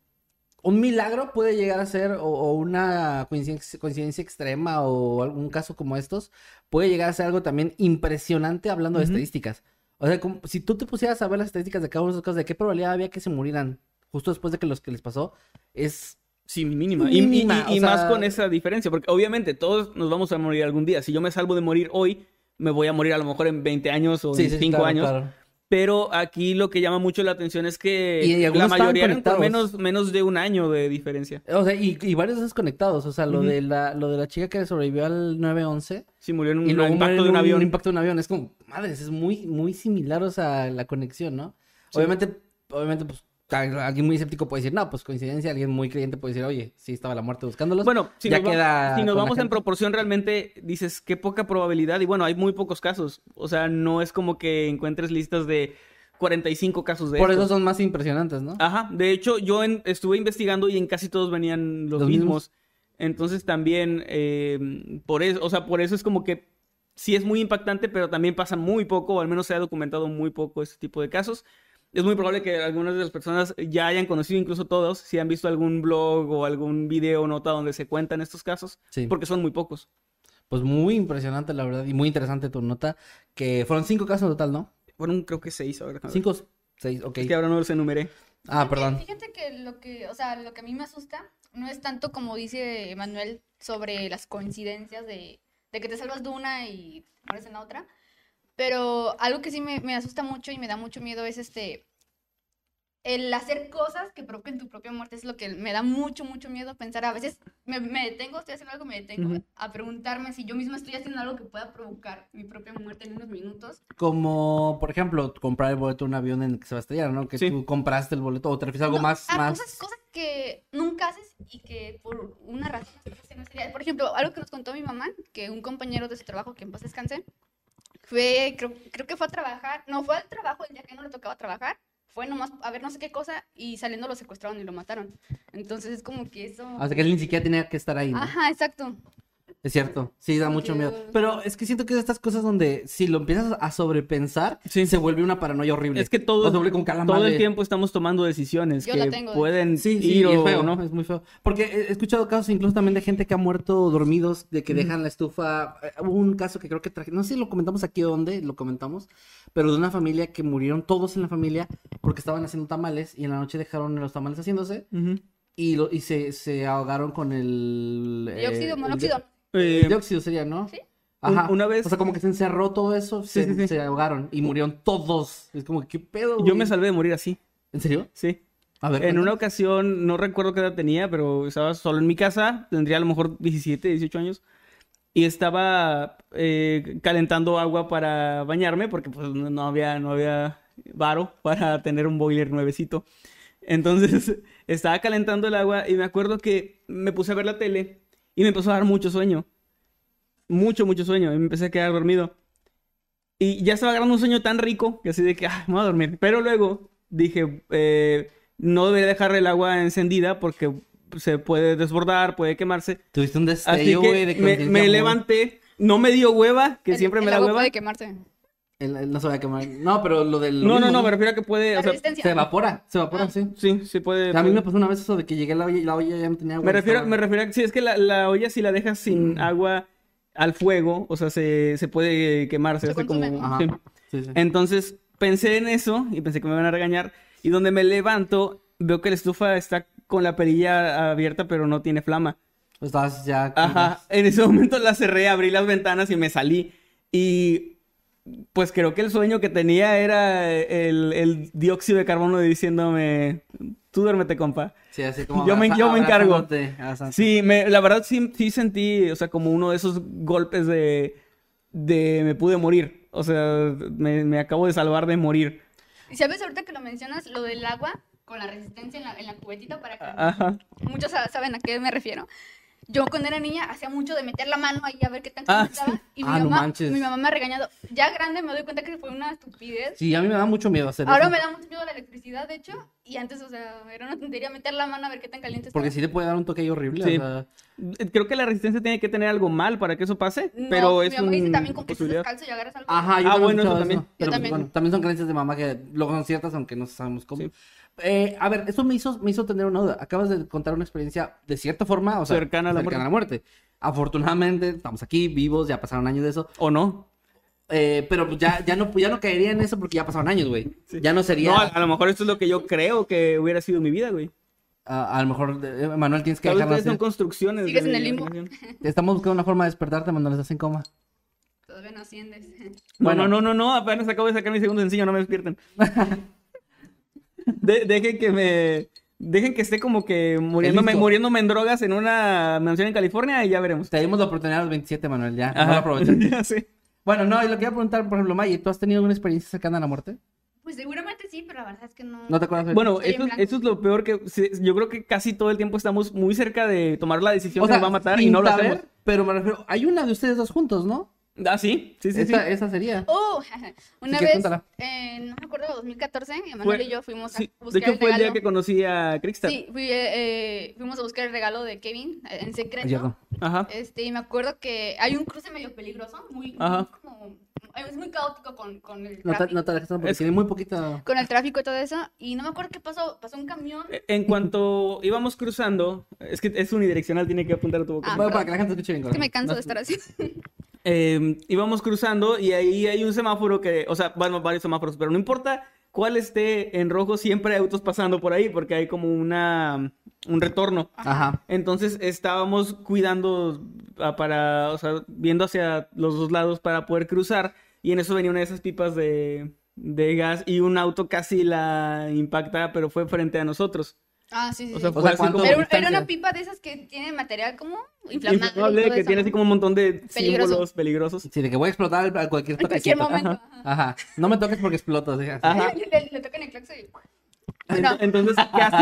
un milagro puede llegar a ser, o una coincidencia extrema, o algún caso como estos, puede llegar a ser algo también impresionante hablando de Ujú. estadísticas. O sea, si tú te pusieras a ver las estadísticas de cada uno de esos casos, de qué probabilidad había que se murieran justo después de que los que les pasó, es... Sí, mínima. Mínima, Y o más sea- con esa diferencia, porque obviamente todos nos vamos a morir algún día. Si yo me salvo de morir hoy, me voy a morir a lo mejor en 20 años o en 5 claro, años. claro. Pero aquí lo que llama mucho la atención es que Y la algunos estaban mayoría eran por conectados. menos de un año de diferencia. O sea, y varios de esos conectados, o sea, lo Ujú. de la chica que sobrevivió al 9/11 Sí, murió en un y luego muere impacto de en un avión. Un impacto de un avión. Es como, madres, es muy similar, o sea, la conexión, ¿no? Sí. Obviamente, pues, alguien muy escéptico puede decir, no, pues coincidencia. Alguien muy creyente puede decir, oye, sí estaba la muerte buscándolos. Bueno, si ya nos, queda si nos con la vamos en gente. proporción, realmente dices qué poca probabilidad. Y bueno, hay muy pocos casos. O sea, no es como que encuentres listas de 45 casos de Por eso estos. son más impresionantes, ¿no? Ajá, de hecho, estuve investigando y en casi todos venían los Los mismos. mismos. Entonces también, por eso, o sea, por eso es como que sí es muy impactante, pero también pasa muy poco, o al menos se ha documentado muy poco este tipo de casos. Es muy probable que algunas de las personas ya hayan conocido, incluso todos, si han visto algún blog o algún video o nota donde se cuentan estos casos, Sí. porque son muy pocos. Pues muy impresionante, la verdad, y muy interesante tu nota, que fueron 5 casos en total, ¿no? Fueron creo que 6 ahora. 5, 6, ok. Es que ahora no los enumeré. Ah, perdón. Fíjate que o sea, lo que a mí me asusta no es tanto como dice Manuel sobre las coincidencias de que te salvas de una y mueres en la otra, pero algo que sí me asusta mucho y me da mucho miedo es el hacer cosas que provoquen tu propia muerte. Es lo que me da mucho miedo pensar. A veces me detengo, estoy haciendo algo, me detengo Ujú. a preguntarme si yo misma estoy haciendo algo que pueda provocar mi propia muerte en unos minutos. Como, por ejemplo, comprar el boleto de un avión en el que se va a estrellar, ¿no? Que Sí. tú compraste el boleto, o te refieres a algo No, más... cosas que nunca haces y que por una razón no sería. Por ejemplo, algo que nos contó mi mamá, que un compañero de su trabajo, que en paz descanse, creo que fue a trabajar, no, fue al trabajo el día que no le tocaba trabajar, fue nomás a ver no sé qué cosa y saliendo lo secuestraron y lo mataron. Entonces es como que eso... Hasta que él ni siquiera tenía que estar ahí, ¿no? Ajá, exacto. Es cierto, sí, da mucho miedo. Pero es que siento que es de estas cosas donde si lo empiezas a sobrepensar, Sí. se vuelve una paranoia horrible. Es que O se vuelve como que a la todo madre. el tiempo estamos tomando decisiones Yo que la tengo. pueden Sí, ir y es o feo, no. es muy feo. Porque he escuchado casos incluso también de gente que ha muerto dormidos, de que dejan la estufa. Hubo un caso que creo que no sé si lo comentamos aquí o dónde lo comentamos, pero de una familia que murieron todos en la familia porque estaban haciendo tamales y en la noche dejaron los tamales haciéndose Ujú. y se ahogaron con el... Dióxido, monóxido. Eh, El dióxido sería, ¿no? Sí. Ajá. Una vez- O sea, como que se encerró todo eso, Sí, sí, sí. se ahogaron y murieron todos. Es como, ¿qué pedo, yo güey? me salvé de morir así, ¿En serio? sí. A ver, En una cuéntame. ocasión, no recuerdo qué edad tenía, pero estaba solo en mi casa, tendría a lo mejor 17, 18 años, y estaba calentando agua para bañarme, porque pues no había varo para tener un boiler nuevecito. Entonces, estaba calentando el agua y me acuerdo que me puse a ver la tele y me empezó a dar mucho sueño. Mucho sueño, y me empecé a quedar dormido. Y ya estaba agarrando un sueño tan rico que así de que, me voy a dormir. Pero luego dije, no debería dejar el agua encendida porque se puede desbordar, puede quemarse. Tuviste un Así destello, güey, de que me conciencia muy- levanté, no me dio hueva, que El- siempre me el da agua hueva. puede quemarse. No se va a quemar. No, pero lo del... No, me refiero a que puede, La o sea, resistencia. Se evapora, sí. sí puede. A mí me pasó una vez eso de que llegué a la olla y la olla ya no tenía agua. Me refiero a que sí, es que la olla si la dejas sin agua al fuego, o sea, se puede quemar, se Se hace como... consume. Ajá. sí. Sí. Entonces pensé en eso y pensé que me iban a regañar. Y donde me levanto, veo que la estufa está con la perilla abierta, pero no tiene flama. Estabas ya... Ajá, en ese momento la cerré, abrí las ventanas y me salí. Y pues creo que el sueño que tenía era el dióxido de carbono diciéndome, tú duérmete, compa. Sí, así como... Yo me encargo. abrazándote. Sí, la verdad sí sentí, o sea, como uno de esos golpes de me pude morir. O sea, me acabo de salvar de morir. Y sabes, ahorita que lo mencionas, lo del agua con la resistencia en la cubetita para que... Ajá. Muchos saben a qué me refiero. Yo cuando era niña hacía mucho de meter la mano ahí a ver qué tan Ah, caliente estaba. sí. Y No manches. mi mamá me ha regañado. Ya grande me doy cuenta que fue una estupidez. Sí, a mí me da mucho miedo hacer Ahora eso. me da mucho miedo la electricidad, de hecho. Y antes, o sea, era una tontería meter la mano a ver qué tan caliente estaba. Porque sí te puede dar un toque ahí horrible. Sí. O sea... Creo que la resistencia tiene que tener algo mal para que eso pase, No, pero mi es mamá dice una también con que estás posibilidad. descalzo y agarras algo. Ajá, yo Ah, también he bueno, eso escuchado también. eso. Pero, Yo también. bueno, también son creencias de mamá que luego son ciertas, aunque no sabemos cómo. Sí. A ver, eso me hizo tener una duda. Acabas de contar una experiencia de cierta forma, o sea, Cercana a la muerte. Afortunadamente, estamos aquí vivos, ya pasaron años de eso. ¿O no? Pero pues ya no caería en eso porque ya pasaron años, güey. Ya no sería... No, a lo mejor esto es lo que yo creo que hubiera sido mi vida, güey. A lo mejor, Manuel, tienes que Tal vez dejarlo ustedes son así. construcciones. Sigues de en el mi limbo. imaginación. Estamos buscando una forma de despertarte, Manuel, estás en coma. Todavía no asciendes. Bueno. No, apenas acabo de sacar mi segundo sencillo, no me despierten. Dejen que esté como que muriéndome en drogas en una mansión en California y ya veremos. Te dimos la oportunidad a los 27, Manuel, ya. No Ajá. lo aprovechaste. Ya sé. Bueno, no, y lo que iba a preguntar, por ejemplo, May, ¿tú has tenido alguna experiencia cercana a la muerte? Pues seguramente sí, pero la verdad es que no. ¿No te acuerdas de Bueno, Estoy en blanco. eso es lo peor que... yo creo que casi todo el tiempo estamos muy cerca de tomar la decisión O que sea, nos va a matar y sin no lo saber, hacemos. pero me refiero, hay una de ustedes dos juntos, ¿no? Ah, sí. Esa sería. Oh, una Sí, vez, cuéntala. no me acuerdo, 2014, Emanuel Fue- y yo fuimos a Sí, buscar de hecho, el fue el regalo. día que conocí a Krista. Sí, fuimos a buscar el regalo de Kevin en secreto. Cierto. Ajá. Y me acuerdo que hay un cruce medio peligroso, Ajá. es muy caótico con el No te tráfico. dejes porque Es- tiene muy poquita... Con el tráfico y todo eso, y no me acuerdo qué pasó un camión. En cuanto íbamos cruzando, es que es unidireccional, tiene que apuntar a tu boca. Ah, Bueno, para que la gente escuche bien. Es que me canso de estar así. Íbamos cruzando y ahí hay un semáforo o sea, bueno, varios semáforos, pero no importa cuál esté en rojo, siempre hay autos pasando por ahí porque hay como un retorno. Ajá. Entonces estábamos cuidando o sea, viendo hacia los dos lados para poder cruzar y en eso venía una de esas pipas de gas y un auto casi la impacta, pero fue frente a nosotros. Ah, sí, sí. O sea, sí. fue O sea, así ¿cuánto? como Era distancia? una pipa de esas que tiene material como inflamable. y inflamable, todo que eso, tiene ¿no? así como un montón de Peligroso. símbolos peligrosos. Sí, de que voy a explotar a cualquier En cualquier toquecito. momento. Ajá. No me toques porque exploto. Deja. Ajá. Le tocan el claxon y... No. Entonces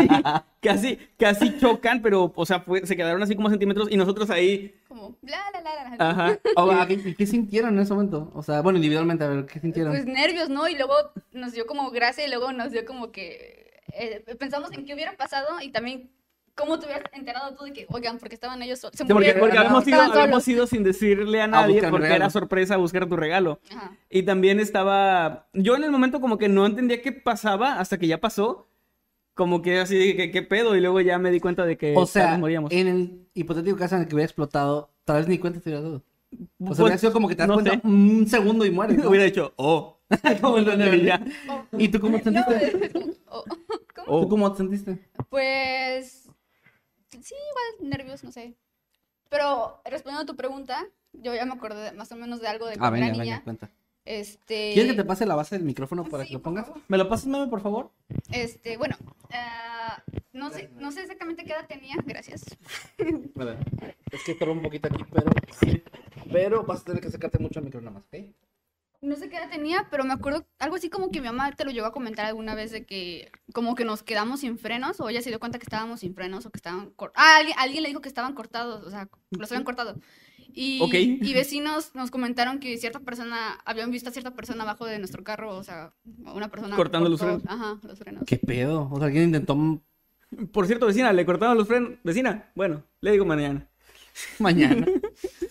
casi chocan, pero, o sea, se quedaron así como centímetros y nosotros ahí, Como, bla, bla, bla, bla. ajá. ¿Qué sintieron en ese momento? O sea, bueno, individualmente, a ver, ¿qué sintieron? Pues nervios, ¿no? Y luego nos dio como gracia y luego nos dio como que... pensamos en qué hubiera pasado y también cómo te hubieras enterado tú de que, oigan, porque estaban ellos solos. Se porque murieron, Porque Ajá. habíamos estaban ido sin decirle a nadie buscar mi porque regalo. era sorpresa buscar tu regalo. Ajá. Y también yo en el momento como que no entendía qué pasaba hasta que ya pasó. Como que así, ¿qué pedo? Y luego ya me di cuenta de que O sea, nos moríamos. en el hipotético caso en el que hubiera explotado, tal vez ni cuenta te hubiera dado. O sea, Pues, hubiera sido como que te das no cuenta sé. un segundo y mueres, ¿no? Hubiera dicho, oh. Como el duende Y ya. verde. ¿Y tú cómo te No, sentiste? es como, ¿cómo? Oh. ¿Tú cómo te sentiste? Pues sí, igual nervios, no sé. Pero respondiendo a tu pregunta, yo ya me acordé más o menos de algo de cuando era niña. cuenta. Este, ¿Quieres que te pase la base del micrófono para Sí, que lo por pongas? favor. ¿Me lo pasas, meme, por favor? bueno, no sé exactamente qué edad tenía, gracias. Vale. Es que estorbo un poquito aquí, pero vas a tener que acercarte mucho al micrófono nada más, ¿ok? No sé qué edad tenía, pero me acuerdo algo así como que mi mamá te lo llegó a comentar alguna vez de que como que nos quedamos sin frenos o ella se dio cuenta que estábamos sin frenos o que estaban alguien le dijo que estaban cortados, o sea, los habían cortado. Y, Ok. y vecinos nos comentaron que habían visto a cierta persona abajo de nuestro carro, o sea, una persona Cortando los frenos. Ajá, los frenos. ¿Qué pedo? O sea, alguien intentó Por cierto, vecina, ¿le cortaron los frenos? Vecina, bueno, le digo mañana. mañana.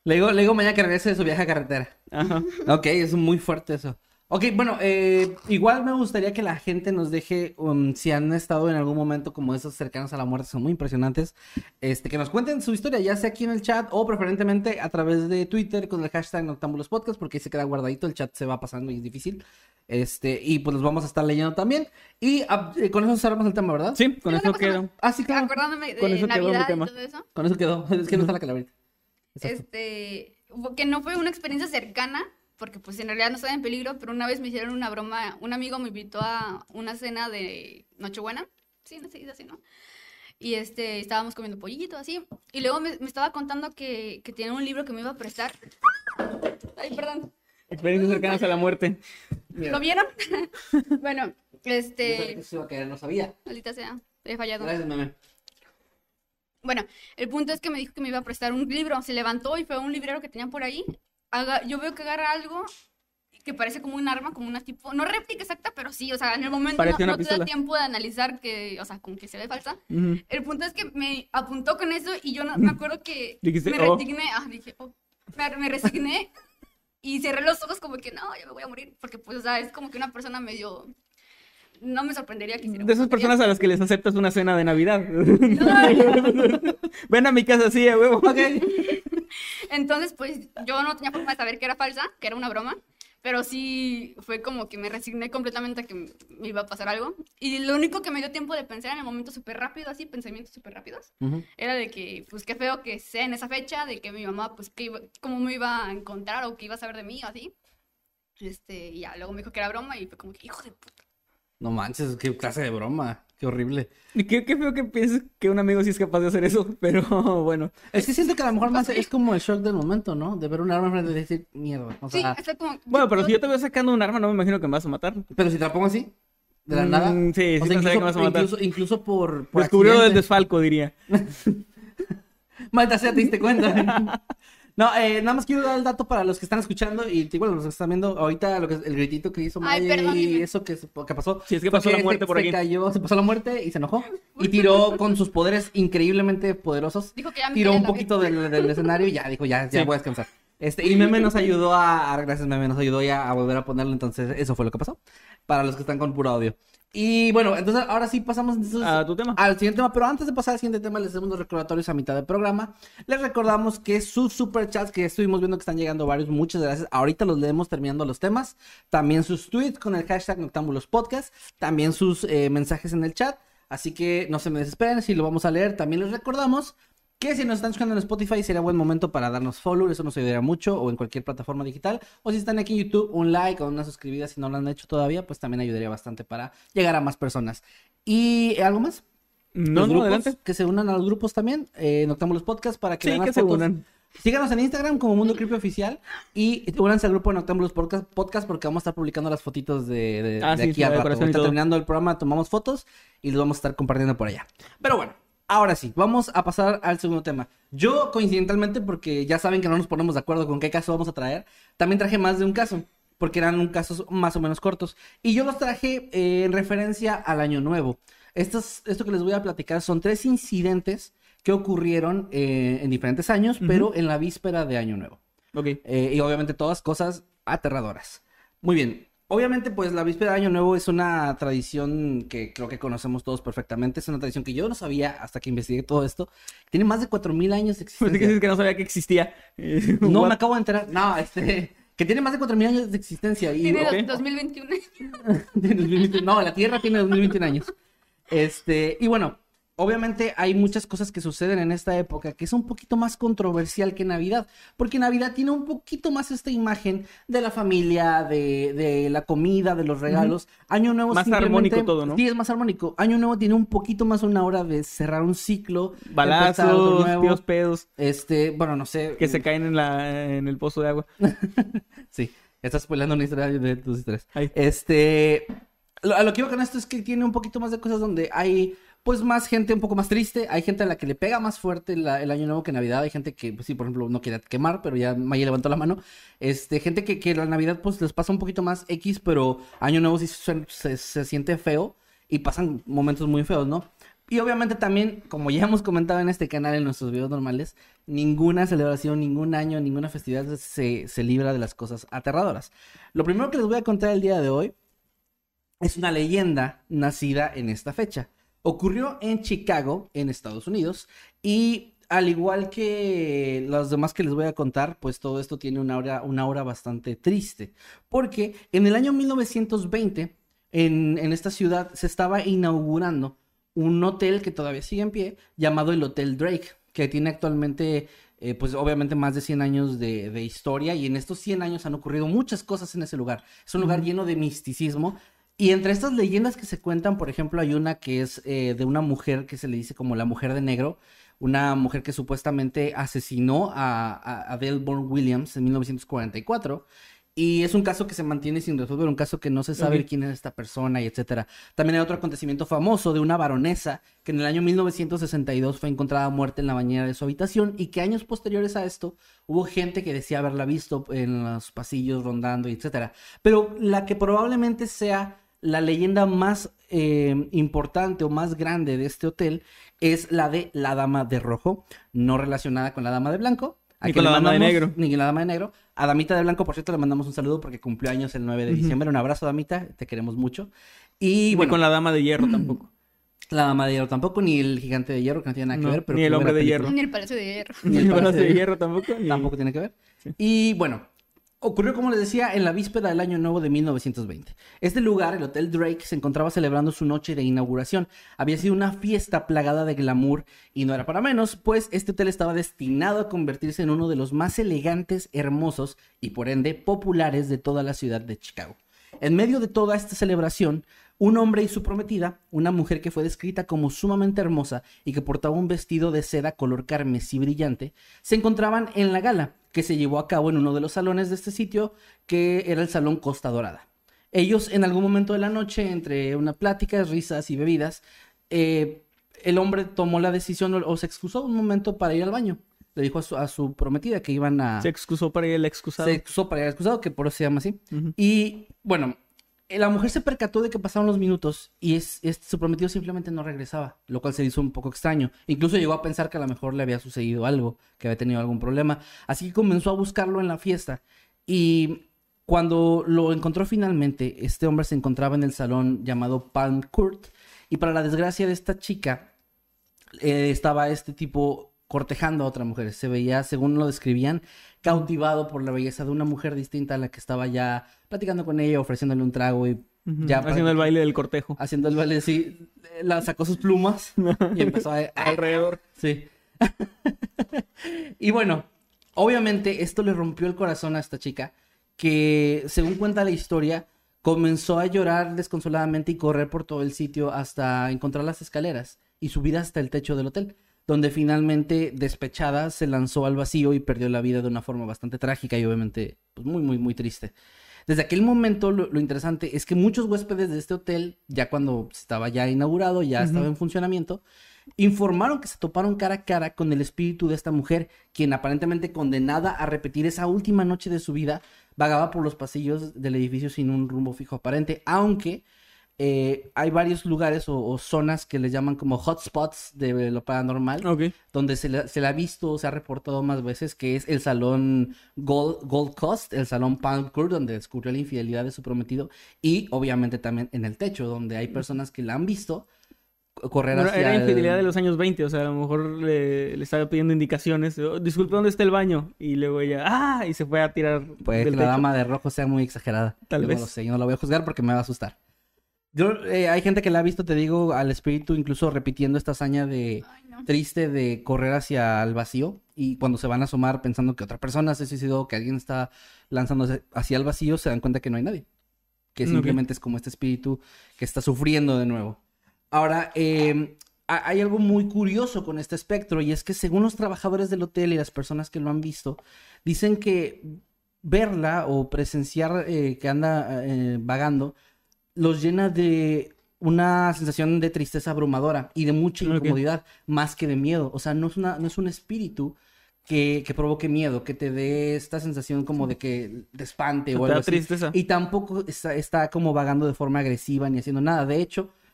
Le digo mañana que regrese de su viaje a carretera. Ajá. Ok, es muy fuerte eso. Ok, bueno, igual me gustaría que la gente nos deje, si han estado en algún momento como esos cercanos a la muerte, son muy impresionantes, que nos cuenten su historia, ya sea aquí en el chat o preferentemente a través de Twitter con el hashtag Noctámbulos Podcast, porque ahí se queda guardadito, el chat se va pasando y es difícil. Y pues los vamos a estar leyendo también. Y con eso cerramos el tema, ¿verdad? Sí, con Sí, eso una cosa quedó. Ah, sí, claro. Acordándome Con de eso quedó mi Navidad y tema. todo eso. Con eso quedó. Es que no está la calaverita. Exacto. Que no fue una experiencia cercana, porque pues en realidad no estaba en peligro, pero una vez me hicieron una broma, un amigo me invitó a una cena de Nochebuena, sí, no sé, así, ¿no? Y estábamos comiendo pollito, así, y luego me estaba contando que tenía un libro que me iba a prestar. Ay, perdón. Experiencias cercanas a la muerte. ¿Lo vieron? Bueno, No sabía que se iba a caer, no sabía. maldita sea, he fallado. Gracias, meme. Bueno, el punto es que me dijo que me iba a prestar un libro. Se levantó y fue a un librero que tenían por ahí. Yo veo que agarra algo que parece como un arma, como una tipo... No réplica exacta, pero sí, o sea, en el momento Parecía una no te da pistola. tiempo de analizar que, o sea, como que se ve falsa. Ujú. El punto es que me apuntó con eso y yo me acuerdo que Dijiste, me "Oh". resigné. Dije, oh. Me resigné y cerré los ojos como que no, yo me voy a morir. Porque, pues, o sea, es como que una persona medio... No me sorprendería que hiciera De esas una personas a las que les aceptas una cena de Navidad. tontería. Ven a mi casa así, a huevo. Entonces, pues, yo no tenía forma de saber que era falsa, que era una broma. Pero sí fue como que me resigné completamente a que me iba a pasar algo. Y lo único que me dio tiempo de pensar en el momento súper rápido, así, pensamientos súper rápidos, era de que, pues, qué feo que sea en esa fecha, de que mi mamá, pues, cómo me iba a encontrar o qué iba a saber de mí o así. Y ya, luego me dijo que era broma y fue como que, hijo de puta. No manches, qué clase de broma. Qué horrible. Y qué feo que pienses que un amigo sí es capaz de hacer eso, pero bueno. Es que siento que a lo mejor más es como el shock del momento, ¿no? De ver un arma enfrente y decir, mierda. O Sí, sea, está como... Bueno, pero si yo te veo sacando un arma, no me imagino que me vas a matar. pero si te la pongo así, de la nada. Sí, o sí sea, pensaría que me vas a matar. incluso por Descubrió del accidente. desfalco, diría. Maldita sea, te diste cuenta. No, nada más quiero dar el dato para los que están escuchando y bueno, los que están viendo ahorita el gritito que hizo Ay, Maya perdón, y dime. eso que pasó. Sí, es que fue pasó la muerte por se aquí. cayó, se pasó la muerte y se enojó y tiró con sus poderes increíblemente poderosos. Dijo que ya me Tiró quería un la poquito del escenario y ya dijo, ya Sí. voy a descansar. Y Meme nos ayudó gracias Meme, nos ayudó ya a volver a ponerlo, entonces eso fue lo que pasó. Para los que están con puro audio. Y bueno, entonces ahora sí pasamos entonces A tu tema. al siguiente tema, pero antes de pasar al siguiente tema les hacemos los recordatorios a mitad del programa. Les recordamos que sus superchats, que ya estuvimos viendo que están llegando varios, muchas gracias. Ahorita los leemos terminando los temas. También sus tweets con el hashtag Noctámbulos Podcast. También sus mensajes en el chat. Así que no se me desesperen, si lo vamos a leer. También les recordamos que si nos están escuchando en Spotify sería buen momento para darnos follow, eso nos ayudaría mucho, o en cualquier plataforma digital, o si están aquí en YouTube, un like o una suscribida si no lo han hecho todavía, pues también ayudaría bastante para llegar a más personas. ¿Y algo más? No, Los no, grupos, adelante. que se unan a los grupos también, Noctámbulos Podcast, para que Sí, vean que las se fotos. unan. Síganos en Instagram como Mundo Creepy Oficial y únanse al grupo de Noctámbulos Podcast porque vamos a estar publicando las fotitos de Sí, aquí sí, a la rato. decoración y Ahorita todo. terminando el programa tomamos fotos y los vamos a estar compartiendo por allá. Pero bueno, ahora sí, vamos a pasar al segundo tema. Yo, coincidentalmente, porque ya saben que no nos ponemos de acuerdo con qué caso vamos a traer, también traje más de un caso, porque eran casos más o menos cortos. Y yo los traje en referencia al Año Nuevo. Esto que les voy a platicar son 3 incidentes que ocurrieron en diferentes años, pero en la víspera de Año Nuevo. Ok. Y obviamente todas cosas aterradoras. Muy bien. Obviamente, pues la víspera de Año Nuevo es una tradición que creo que conocemos todos perfectamente. Es una tradición que yo no sabía hasta que investigué todo esto. Tiene más de 4.000 años de Pues que existencia. dices que no sabía que existía. No, What? me acabo de enterar. No, que tiene más de 4.000 años de existencia. Y, Tiene ok. 2021. Tiene 2021. No, la Tierra tiene 2021 años. Y bueno, obviamente hay muchas cosas que suceden en esta época que es un poquito más controversial que Navidad, porque Navidad tiene un poquito más esta imagen de la familia, de la comida, de los regalos. Año Nuevo Más simplemente... armónico todo, ¿no? Sí, es más armónico. Año Nuevo tiene un poquito más una hora de cerrar un ciclo, empezar algo Balazos, nuevo. tíos pedos Bueno, no sé. que se caen en el pozo de agua. Sí, estás spoilando una historia de tus historias. Ay. A lo que iba con esto es que tiene un poquito más de cosas donde hay, pues, más gente un poco más triste. Hay gente a la que le pega más fuerte el Año Nuevo que Navidad. Hay gente que, pues sí, por ejemplo, no quiere quemar, pero ya Maya levantó la mano. Gente que la Navidad, pues, les pasa un poquito más X, pero Año Nuevo sí se siente feo y pasan momentos muy feos, ¿no? Y obviamente también, como ya hemos comentado en este canal en nuestros videos normales, ninguna celebración, ningún año, ninguna festividad se libra de las cosas aterradoras. Lo primero que les voy a contar el día de hoy es una leyenda nacida en esta fecha. Ocurrió en Chicago, en Estados Unidos, y al igual que los demás que les voy a contar, pues todo esto tiene una aura bastante triste. Porque en el año 1920, en esta ciudad se estaba inaugurando un hotel que todavía sigue en pie, llamado el Hotel Drake, que tiene actualmente, pues obviamente más de 100 años de historia, y en estos 100 años han ocurrido muchas cosas en ese lugar. Es un lugar lleno de misticismo. Y entre estas leyendas que se cuentan, por ejemplo, hay una que es de una mujer que se le dice como la mujer de negro, una mujer que supuestamente asesinó a Delborn Williams en 1944, y es un caso que se mantiene sin resolver, un caso que no se sabe quién es esta persona y etcétera. También hay otro acontecimiento famoso de una baronesa que en el año 1962 fue encontrada muerta en la bañera de su habitación, y que años posteriores a esto hubo gente que decía haberla visto en los pasillos rondando y etcétera. Pero la que probablemente sea la leyenda más importante o más grande de este hotel es la de la Dama de Rojo, no relacionada con la Dama de Blanco. Ni con la Dama de Negro. Ni con la Dama de Negro. A Damita de Blanco, por cierto, le mandamos un saludo porque cumplió años el 9 de diciembre. Un abrazo, Damita, te queremos mucho. Y bueno, Ni con la Dama de Hierro tampoco. la Dama de Hierro tampoco, ni el Gigante de Hierro, que no tiene nada que ver. Pero ni el Hombre de Hierro. Ni el Palacio de Hierro. Ni el Palacio de Hierro tampoco. Tampoco tiene que ver. Sí. Y bueno, ocurrió, como les decía, en la víspera del Año Nuevo de 1920. Este lugar, el Hotel Drake, se encontraba celebrando su noche de inauguración. Había sido una fiesta plagada de glamour, y no era para menos, pues este hotel estaba destinado a convertirse en uno de los más elegantes, hermosos y por ende populares de toda la ciudad de Chicago. En medio de toda esta celebración, un hombre y su prometida, una mujer que fue descrita como sumamente hermosa y que portaba un vestido de seda color carmesí brillante, se encontraban en la gala que se llevó a cabo en uno de los salones de este sitio, que era el Salón Costa Dorada. Ellos, en algún momento de la noche, entre una plática, risas y bebidas, el hombre tomó la decisión o se excusó un momento para ir al baño. Le dijo a su prometida que iban a... Se excusó para ir al excusado. Se excusó para ir al excusado, que por eso se llama así. Y bueno, la mujer se percató de que pasaron los minutos y su prometido simplemente no regresaba, lo cual se hizo un poco extraño. Incluso llegó a pensar que a lo mejor le había sucedido algo, que había tenido algún problema. Así que comenzó a buscarlo en la fiesta. Y cuando lo encontró finalmente, este hombre se encontraba en el salón llamado Palm Court. Y para la desgracia de esta chica, estaba este tipo cortejando a otra mujer. Se veía, según lo describían, cautivado por la belleza de una mujer distinta a la que estaba ya platicando con ella, ofreciéndole un trago y ya... Haciendo el baile del cortejo. Haciendo el baile, sí. Sacó sus plumas y empezó a... Alrededor. Sí. Y bueno, obviamente esto le rompió el corazón a esta chica, que según cuenta la historia, comenzó a llorar desconsoladamente y correr por todo el sitio hasta encontrar las escaleras y subir hasta el techo del hotel, donde finalmente, despechada, se lanzó al vacío y perdió la vida de una forma bastante trágica y obviamente pues muy, muy, muy triste. Desde aquel momento, lo interesante es que muchos huéspedes de este hotel, ya cuando estaba ya inaugurado, ya estaba en funcionamiento, informaron que se toparon cara a cara con el espíritu de esta mujer, quien aparentemente condenada a repetir esa última noche de su vida, vagaba por los pasillos del edificio sin un rumbo fijo aparente, aunque... hay varios lugares o zonas que les llaman como hotspots de lo paranormal, donde se le ha visto, se ha reportado más veces, que es el salón Gold Coast, el salón Palm Court, donde descubrió la infidelidad de su prometido, y obviamente también en el techo, donde hay personas que la han visto correr hacia... Era infidelidad de los años 20, o sea, a lo mejor le estaba pidiendo indicaciones. Disculpe, ¿dónde está el baño? Y luego ella, y se fue a tirar Puede que la Dama de Rojo sea muy exagerada. Tal vez. No lo sé, yo no la voy a juzgar porque me va a asustar. Hay gente que la ha visto, te digo, al espíritu incluso repitiendo esta hazaña de triste de correr hacia el vacío, y cuando se van a asomar pensando que otra persona se suicidó, que alguien está lanzándose hacia el vacío, se dan cuenta que no hay nadie, que simplemente es como este espíritu que está sufriendo de nuevo. Ahora, hay algo muy curioso con este espectro, y es que según los trabajadores del hotel y las personas que lo han visto, dicen que verla o presenciar que anda vagando los llena de una sensación de tristeza abrumadora y de mucha incomodidad, más que de miedo. O sea, no es un espíritu que provoque miedo, que te dé esta sensación como de que te espante o algo así. Tristeza. Y tampoco está como vagando de forma agresiva ni haciendo nada. De hecho,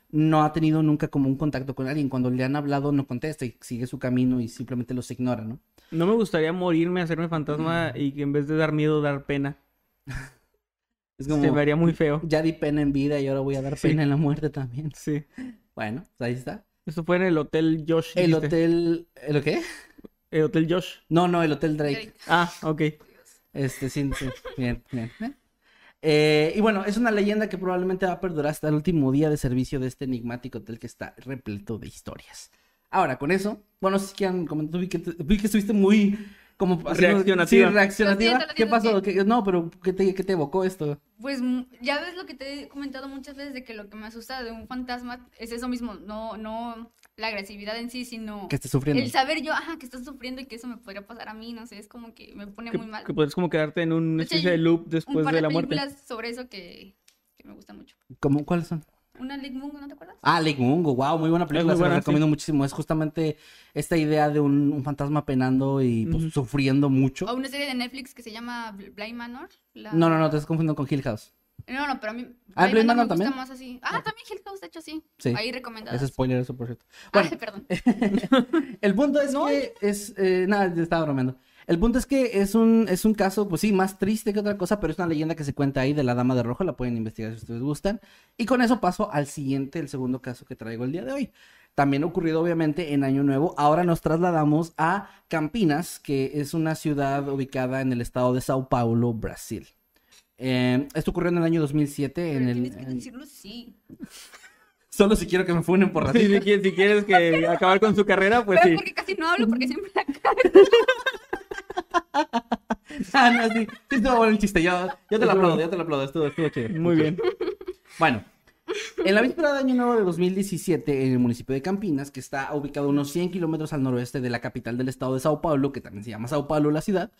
no ha tenido nunca como un contacto con alguien. Cuando le han hablado no contesta y sigue su camino y simplemente los ignora, ¿no? No me gustaría morirme, hacerme fantasma y que en vez de dar miedo, dar pena. Es como, Se me haría muy feo. ya di pena en vida y ahora voy a dar Sí. pena en la muerte también. Sí. Bueno, pues ahí está. Esto fue en el Hotel Josh. El dijiste. hotel... ¿El qué? El Hotel Josh. No, el Hotel Drake. Drake. Ah, ok. Sí. Bien. Y bueno, es una leyenda que probablemente va a perdurar hasta el último día de servicio de este enigmático hotel que está repleto de historias. Ahora, con eso, bueno, si quieran comentar, vi que estuviste muy como Reaccionativa. Sí, reaccionativa. Lo siento, ¿Qué pasó? No, pero ¿qué te evocó esto? Pues ya ves lo que te he comentado muchas veces de que lo que me asusta de un fantasma es eso mismo, no la agresividad en sí, sino Que estés sufriendo. el saber yo, que estás sufriendo y que eso me podría pasar a mí, no sé, es como que me pone muy mal. Que puedes como quedarte en una De hecho, especie hay de loop un después par de la muerte. películas sobre eso que me gustan mucho. ¿Cuáles son? Una Lake Mungo, ¿no te acuerdas? Lake Mungo, wow, muy buena película, muy se la buena, recomiendo muchísimo. Es justamente esta idea de un fantasma penando y pues, sufriendo mucho. O una serie de Netflix que se llama Bly Manor. No, te estás confundiendo con Hill House. No, pero a mí Bly Manor me gusta también. más así. También Hill House, de hecho, sí. Sí. Ahí recomendadas. Es spoiler eso, por cierto. Bueno, Perdón. el punto es que es... nada, te estaba bromeando. El punto es que es un caso, pues sí, más triste que otra cosa, pero es una leyenda que se cuenta ahí de la Dama de Rojo, la pueden investigar si ustedes gustan. Y con eso paso al siguiente, el segundo caso que traigo el día de hoy. También ocurrido obviamente en Año Nuevo. Ahora nos trasladamos a Campinas, que es una ciudad ubicada en el estado de Sao Paulo, Brasil. Esto ocurrió en el año 2007 en Pero el... tienes que decirlo sí. Solo si quiero que me funen por Sí, racista. si quieres que acabar con su carrera, pues Pero sí. porque casi no hablo, porque siempre la cago. No, sí estuvo bueno el chiste. Yo te lo aplaudo, estuvo chido. Muy bien. Bueno, en la víspera de Año Nuevo de 2017, en el municipio de Campinas, que está ubicado a unos 100 kilómetros al noroeste de la capital del estado de Sao Paulo, que también se llama Sao Paulo la ciudad,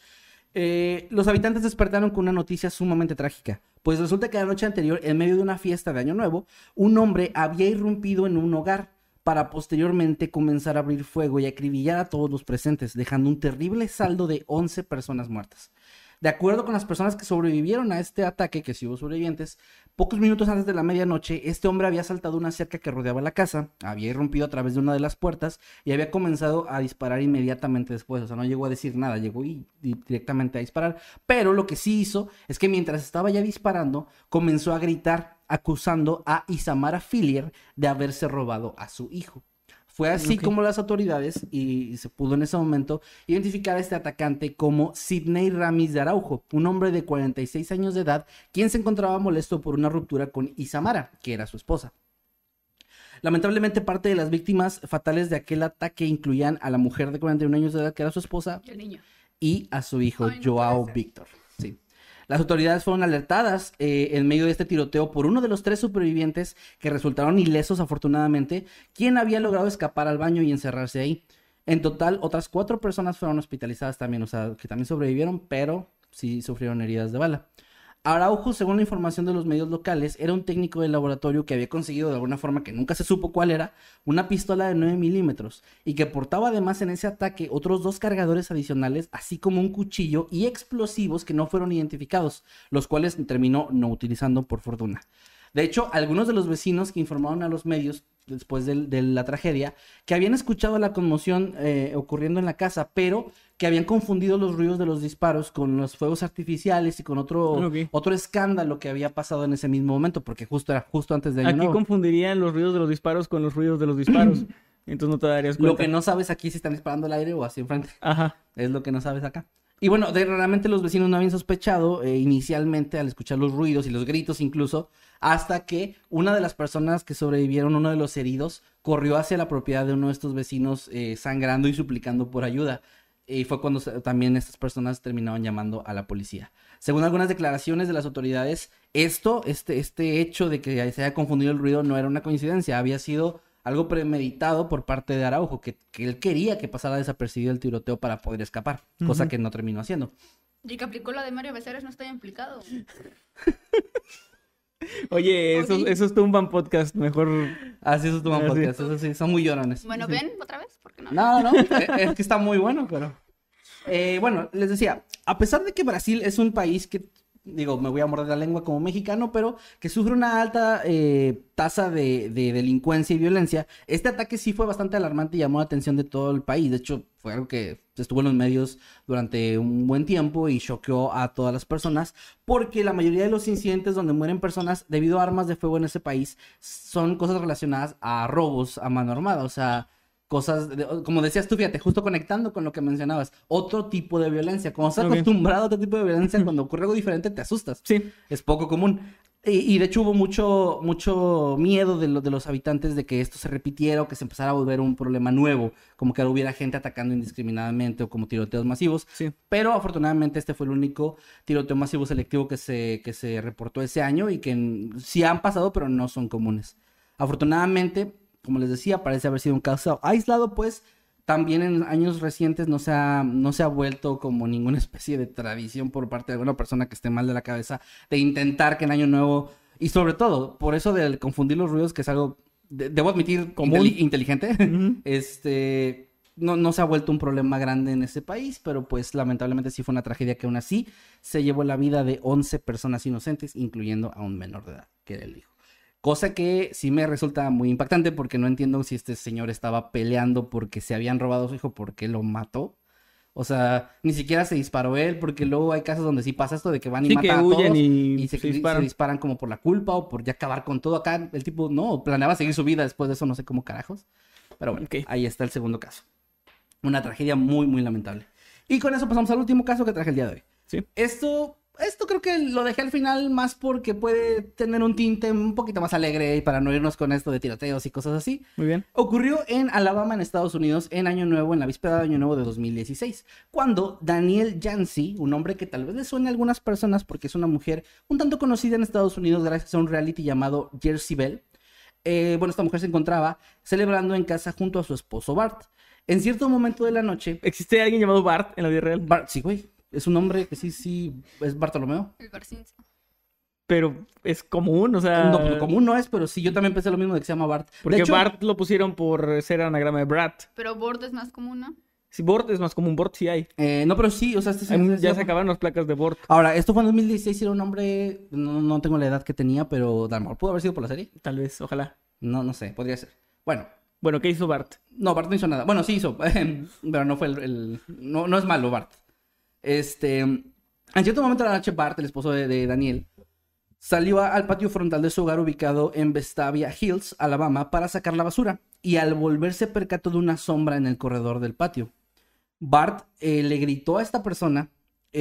los habitantes despertaron con una noticia sumamente trágica. Pues resulta que la noche anterior, en medio de una fiesta de Año Nuevo, un hombre había irrumpido en un hogar para posteriormente comenzar a abrir fuego y acribillar a todos los presentes, dejando un terrible saldo de 11 personas muertas. De acuerdo con las personas que sobrevivieron a este ataque, que sí hubo sobrevivientes, pocos minutos antes de la medianoche, este hombre había saltado una cerca que rodeaba la casa, había irrumpido a través de una de las puertas y había comenzado a disparar inmediatamente después. O sea, no llegó a decir nada, llegó directamente a disparar. Pero lo que sí hizo es que mientras estaba ya disparando, comenzó a gritar, acusando a Isamara Fillier de haberse robado a su hijo. Fue así como las autoridades, y se pudo en ese momento, identificar a este atacante como Sidney Ramis de Araujo, un hombre de 46 años de edad, quien se encontraba molesto por una ruptura con Isamara, que era su esposa. Lamentablemente, parte de las víctimas fatales de aquel ataque incluían a la mujer de 41 años de edad, que era su esposa, Y el niño. y a su hijo, Ay, no Joao puede ser. Víctor. Sí. Las autoridades fueron alertadas en medio de este tiroteo por uno de los 3 supervivientes que resultaron ilesos afortunadamente, quien había logrado escapar al baño y encerrarse ahí. En total, otras 4 personas fueron hospitalizadas también, o sea, que también sobrevivieron, pero sí sufrieron heridas de bala. Araujo, según la información de los medios locales, era un técnico del laboratorio que había conseguido de alguna forma, que nunca se supo cuál era, una pistola de 9 milímetros y que portaba además en ese ataque otros 2 cargadores adicionales, así como un cuchillo y explosivos que no fueron identificados, los cuales terminó no utilizando por fortuna. De hecho, algunos de los vecinos que informaron a los medios después de la tragedia, que habían escuchado la conmoción ocurriendo en la casa, pero que habían confundido los ruidos de los disparos con los fuegos artificiales y con otro escándalo que había pasado en ese mismo momento, porque era justo antes de Año Aquí Nuevo. confundirían los ruidos de los disparos con los ruidos de los disparos. Entonces no te darías cuenta. Lo que no sabes aquí si están disparando al aire o así enfrente. Ajá. Es lo que no sabes acá. Y bueno, realmente los vecinos no habían sospechado inicialmente al escuchar los ruidos y los gritos incluso, hasta que una de las personas que sobrevivieron, uno de los heridos, corrió hacia la propiedad de uno de estos vecinos sangrando y suplicando por ayuda. Y fue cuando también estas personas terminaban llamando a la policía. Según algunas declaraciones de las autoridades, este hecho de que se haya confundido el ruido no era una coincidencia, había sido algo premeditado por parte de Araujo, que él quería que pasara desapercibido el tiroteo para poder escapar, cosa que no terminó haciendo. Y que aplicó la de Mario Becerra, no está implicado. Oye, esos tumban podcast, mejor... Así eso toman podcast, eso sí, son muy llorones. Bueno, Sí. ¿ven otra vez? ¿Por qué no? No, es que está muy bueno, pero... bueno, les decía, a pesar de que Brasil es un país que digo, me voy a morder la lengua como mexicano, pero que sufre una alta tasa de delincuencia y violencia. Este ataque sí fue bastante alarmante y llamó la atención de todo el país. De hecho, fue algo que estuvo en los medios durante un buen tiempo y choqueó a todas las personas, porque la mayoría de los incidentes donde mueren personas debido a armas de fuego en ese país son cosas relacionadas a robos a mano armada, o sea, cosas, como decías tú, fíjate, justo conectando con lo que mencionabas, otro tipo de violencia. Cuando estás acostumbrado a otro tipo de violencia, cuando ocurre algo diferente, te asustas. Sí. Es poco común. Y de hecho hubo mucho miedo de los habitantes de que esto se repitiera o que se empezara a volver un problema nuevo, como que hubiera gente atacando indiscriminadamente o como tiroteos masivos. Sí. Pero afortunadamente este fue el único tiroteo masivo selectivo que se reportó ese año y que sí han pasado, pero no son comunes. Afortunadamente, como les decía, parece haber sido un caso aislado, pues también en años recientes no se ha vuelto como ninguna especie de tradición por parte de alguna persona que esté mal de la cabeza de intentar que en Año Nuevo, y sobre todo, por eso de confundir los ruidos, que es algo, debo admitir, inteligente, no se ha vuelto un problema grande en ese país, pero pues lamentablemente sí fue una tragedia que aún así se llevó la vida de 11 personas inocentes, incluyendo a un menor de edad, que era el hijo. Cosa que sí me resulta muy impactante porque no entiendo si este señor estaba peleando porque se habían robado a su hijo, porque lo mató. O sea, ni siquiera se disparó él, porque luego hay casos donde sí pasa esto de que van y matan a todos y se disparan como por la culpa o por ya acabar con todo. Acá el tipo no, planeaba seguir su vida después de eso, no sé cómo carajos. Pero bueno, ahí está el segundo caso. Una tragedia muy, muy lamentable. Y con eso pasamos al último caso que traje el día de hoy. Sí. Esto creo que lo dejé al final más porque puede tener un tinte un poquito más alegre y para no irnos con esto de tiroteos y cosas así. Muy bien. Ocurrió en Alabama, en Estados Unidos, en Año Nuevo, en la víspera de Año Nuevo de 2016, cuando Danielle Yancey, un hombre que tal vez le suene a algunas personas porque es una mujer un tanto conocida en Estados Unidos gracias a un reality llamado Jersey Belle. Esta mujer se encontraba celebrando en casa junto a su esposo Bart. En cierto momento de la noche... ¿Existe alguien llamado Bart en la vida real? Bart, sí, güey. Es un nombre que sí, es Bartolomeo. El Barcinzo. Pero es común, o sea... No, común no es, pero sí, yo también pensé lo mismo de que se llama Bart. Porque de hecho, Bart lo pusieron por ser anagrama de Brat. Pero Bort es más común, ¿no? Sí, Bort es más común, Bort sí hay. no, pero sí, o sea... Ya se acabaron las placas de Bort. Ahora, esto fue en 2016, era un hombre... No tengo la edad que tenía, pero a lo mejor pudo haber sido por la serie. Tal vez, ojalá. No sé, podría ser. Bueno, ¿qué hizo Bart? No, Bart no hizo nada. Bueno, sí hizo, pero no fue no es malo, Bart. En cierto momento de la noche, Bart, el esposo de Danielle, salió al patio frontal de su hogar ubicado en Vestavia Hills, Alabama, para sacar la basura. Y al volverse percató de una sombra en el corredor del patio. Bart le gritó a esta persona,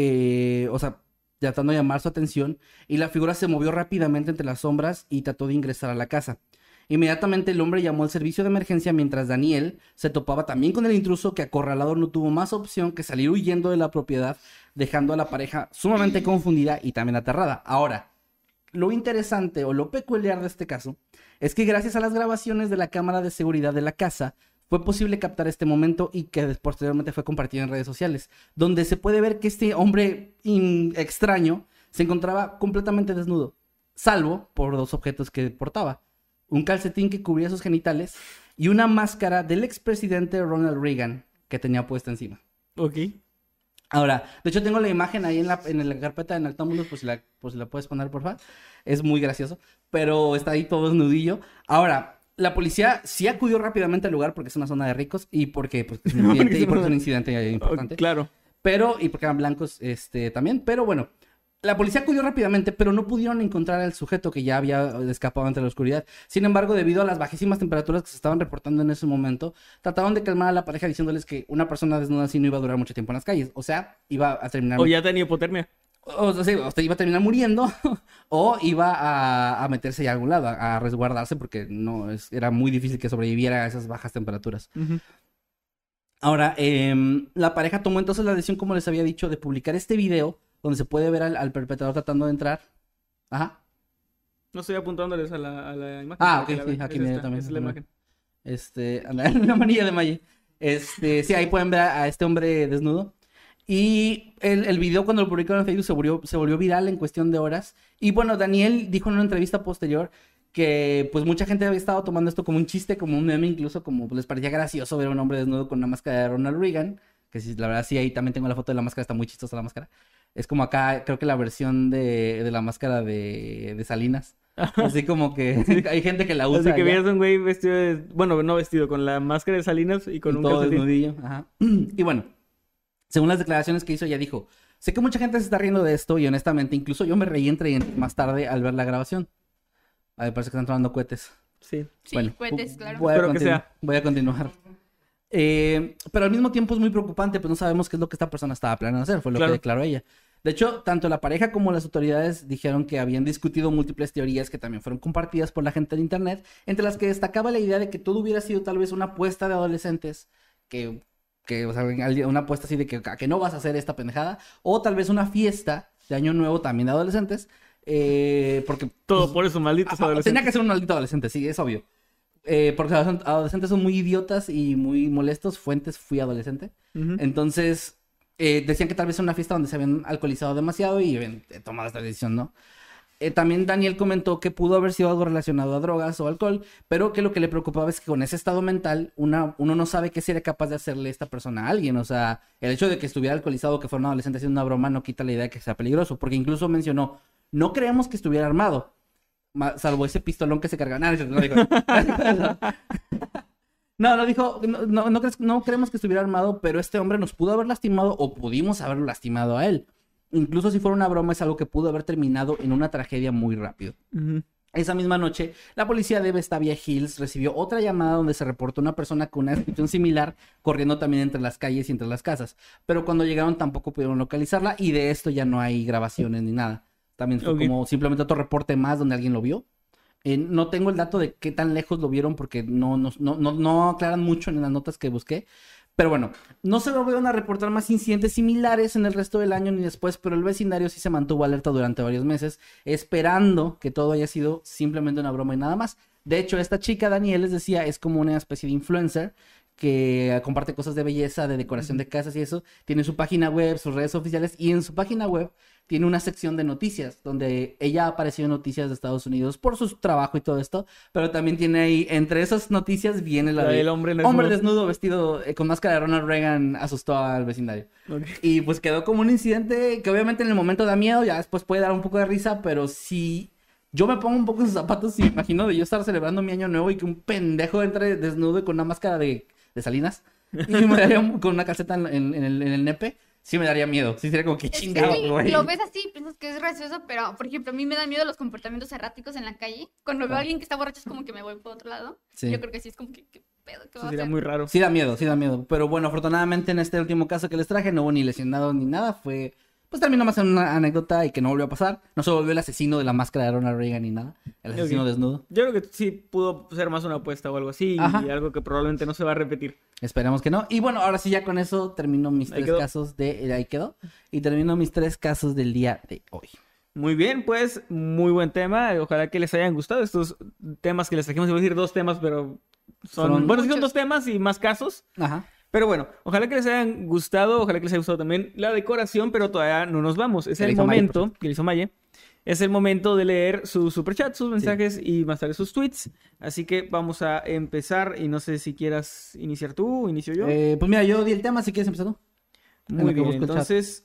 tratando de llamar su atención, y la figura se movió rápidamente entre las sombras y trató de ingresar a la casa. Inmediatamente el hombre llamó al servicio de emergencia mientras Daniel se topaba también con el intruso, que acorralado no tuvo más opción que salir huyendo de la propiedad, dejando a la pareja sumamente confundida y también aterrada. Ahora, lo interesante o lo peculiar de este caso es que gracias a las grabaciones de la cámara de seguridad de la casa fue posible captar este momento y que posteriormente fue compartido en redes sociales, donde se puede ver que este hombre extraño se encontraba completamente desnudo, salvo por dos objetos que portaba: un calcetín que cubría sus genitales y una máscara del expresidente Ronald Reagan que tenía puesta encima. Ok. Ahora, de hecho tengo la imagen ahí en la carpeta de Noctámbulos, pues la puedes poner, por favor. Es muy gracioso, pero está ahí todo desnudillo. Ahora, la policía sí acudió rápidamente al lugar porque es una zona de ricos y porque pues, es un incidente importante. Claro. Y porque eran blancos también, pero bueno. La policía acudió rápidamente, pero no pudieron encontrar al sujeto que ya había escapado entre la oscuridad. Sin embargo, debido a las bajísimas temperaturas que se estaban reportando en ese momento, trataron de calmar a la pareja diciéndoles que una persona desnuda así no iba a durar mucho tiempo en las calles. O sea, iba a terminar... O ya tenía hipotermia. O sea, iba a terminar muriendo o iba a meterse ya a algún lado, a resguardarse, porque era muy difícil que sobreviviera a esas bajas temperaturas. Uh-huh. Ahora, la pareja tomó entonces la decisión, como les había dicho, de publicar este video donde se puede ver al perpetrador tratando de entrar. Ajá. No estoy apuntándoles a la imagen. Ah, ok, sí, aquí me también. Esa es la imagen. Una manilla de Malle. Sí, ahí pueden ver a este hombre desnudo. Y el video, cuando lo publicaron en Facebook, se volvió viral en cuestión de horas. Y bueno, Daniel dijo en una entrevista posterior que pues mucha gente había estado tomando esto como un chiste, como un meme, incluso como les parecía gracioso ver a un hombre desnudo con una máscara de Ronald Reagan. Que sí, la verdad sí, ahí también tengo la foto de la máscara, está muy chistosa la máscara. Es como acá, creo que la versión de la máscara de Salinas. Así como que hay gente que la usa. Así que allá. veías un güey vestido de... Bueno, no vestido, con la máscara de Salinas y con un todo calcetín. desnudillo. Ajá. Y bueno, según las declaraciones que hizo, ella dijo: sé que mucha gente se está riendo de esto y honestamente incluso yo me reí entre más tarde al ver la grabación. A ver, parece que están tronando cohetes. Sí. Sí, cohetes, claro. Espero que sea. Voy a continuar. Pero al mismo tiempo es muy preocupante, pues no sabemos qué es lo que esta persona estaba planeando hacer, fue lo Claro. que declaró ella. De hecho, tanto la pareja como las autoridades dijeron que habían discutido múltiples teorías que también fueron compartidas por la gente en internet, entre las que destacaba la idea de que todo hubiera sido tal vez una apuesta de adolescentes, o sea, una apuesta así de que no vas a hacer esta pendejada, o tal vez una fiesta de Año Nuevo también de adolescentes, porque... Todo por eso, malditos Tenía adolescentes. que ser un maldito adolescente, sí, es obvio. Porque los adolescentes son muy idiotas y muy molestos. Fuentes, fui adolescente. Ujú. Entonces, decían que tal vez era una fiesta donde se habían alcoholizado demasiado y habían tomado esta decisión, ¿no? También Daniel comentó que pudo haber sido algo relacionado a drogas o alcohol, pero que lo que le preocupaba es que con ese estado mental uno no sabe qué sería capaz de hacerle esta persona a alguien. O sea, el hecho de que estuviera alcoholizado o que fuera un adolescente haciendo una broma no quita la idea de que sea peligroso, porque incluso mencionó, no creemos que estuviera armado, salvo ese pistolón que se carga. No dijo. No dijo, no creemos que estuviera armado, pero este hombre nos pudo haber lastimado o pudimos haberlo lastimado a él. Incluso si fuera una broma, es algo que pudo haber terminado en una tragedia muy rápido. Ujú. Esa misma noche, la policía de Vestavia Hills recibió otra llamada donde se reportó una persona con una descripción similar corriendo también entre las calles y entre las casas. Pero cuando llegaron tampoco pudieron localizarla y de esto ya no hay grabaciones ni nada. También fue como simplemente otro reporte más donde alguien lo vio. No tengo el dato de qué tan lejos lo vieron porque no aclaran mucho en las notas que busqué. Pero bueno, no se volvieron a reportar más incidentes similares en el resto del año ni después, pero el vecindario sí se mantuvo alerta durante varios meses, esperando que todo haya sido simplemente una broma y nada más. De hecho, esta chica, Daniel, les decía, es como una especie de influencer que comparte cosas de belleza, de decoración de casas y eso. Tiene su página web, sus redes oficiales, y en su página web tiene una sección de noticias, donde ella ha aparecido en noticias de Estados Unidos por su trabajo y todo esto, pero también tiene ahí, entre esas noticias viene la de El hombre desnudo. hombre desnudo vestido con máscara de Ronald Reagan asustó al vecindario. Okay. Y pues quedó como un incidente que obviamente en el momento da miedo, ya después puede dar un poco de risa, pero si yo me pongo un poco en sus zapatos y me imagino de yo estar celebrando mi año nuevo y que un pendejo entre desnudo y con una máscara de Salinas y me daría con una calceta en el nepe, sí me daría miedo. Sí sería como que chingado, güey. Lo ves así, piensas que es gracioso, pero por ejemplo, a mí me dan miedo los comportamientos erráticos en la calle. Cuando veo a alguien que está borracho es como que me voy por otro lado. Sí. Yo creo que sí es como que, ¿qué pedo? ¿Qué va a Sería hacer? muy raro. Sí da miedo. Pero bueno, afortunadamente en este último caso que les traje no hubo ni lesionados ni nada. Pues terminó más en una anécdota y que no volvió a pasar. No se volvió el asesino de la máscara de Ronald Reagan ni nada. El asesino desnudo. Yo creo que sí pudo ser más una apuesta o algo así. Ajá. Y algo que probablemente no se va a repetir. Esperemos que no. Y bueno, ahora sí ya con eso termino mis Ahí 3 quedó. casos de... Ahí quedó. Y termino mis 3 casos del día de hoy. Muy bien, pues, muy buen tema. Ojalá que les hayan gustado estos temas que les trajimos. Iba a decir 2 temas, pero Fueron bueno, sí son muchos. 2 temas y más casos. Ajá. Pero bueno, ojalá que les hayan gustado, ojalá que les haya gustado también la decoración, pero todavía no nos vamos. Es Que le el hizo Maye, momento, que le hizo Maye, es el momento de leer su superchat, sus mensajes y más tarde sus tweets. Así que vamos a empezar y no sé si quieras iniciar tú o inicio yo. Pues mira, yo di el tema, si quieres empezar tú. Muy en lo que bien, busco el chat. entonces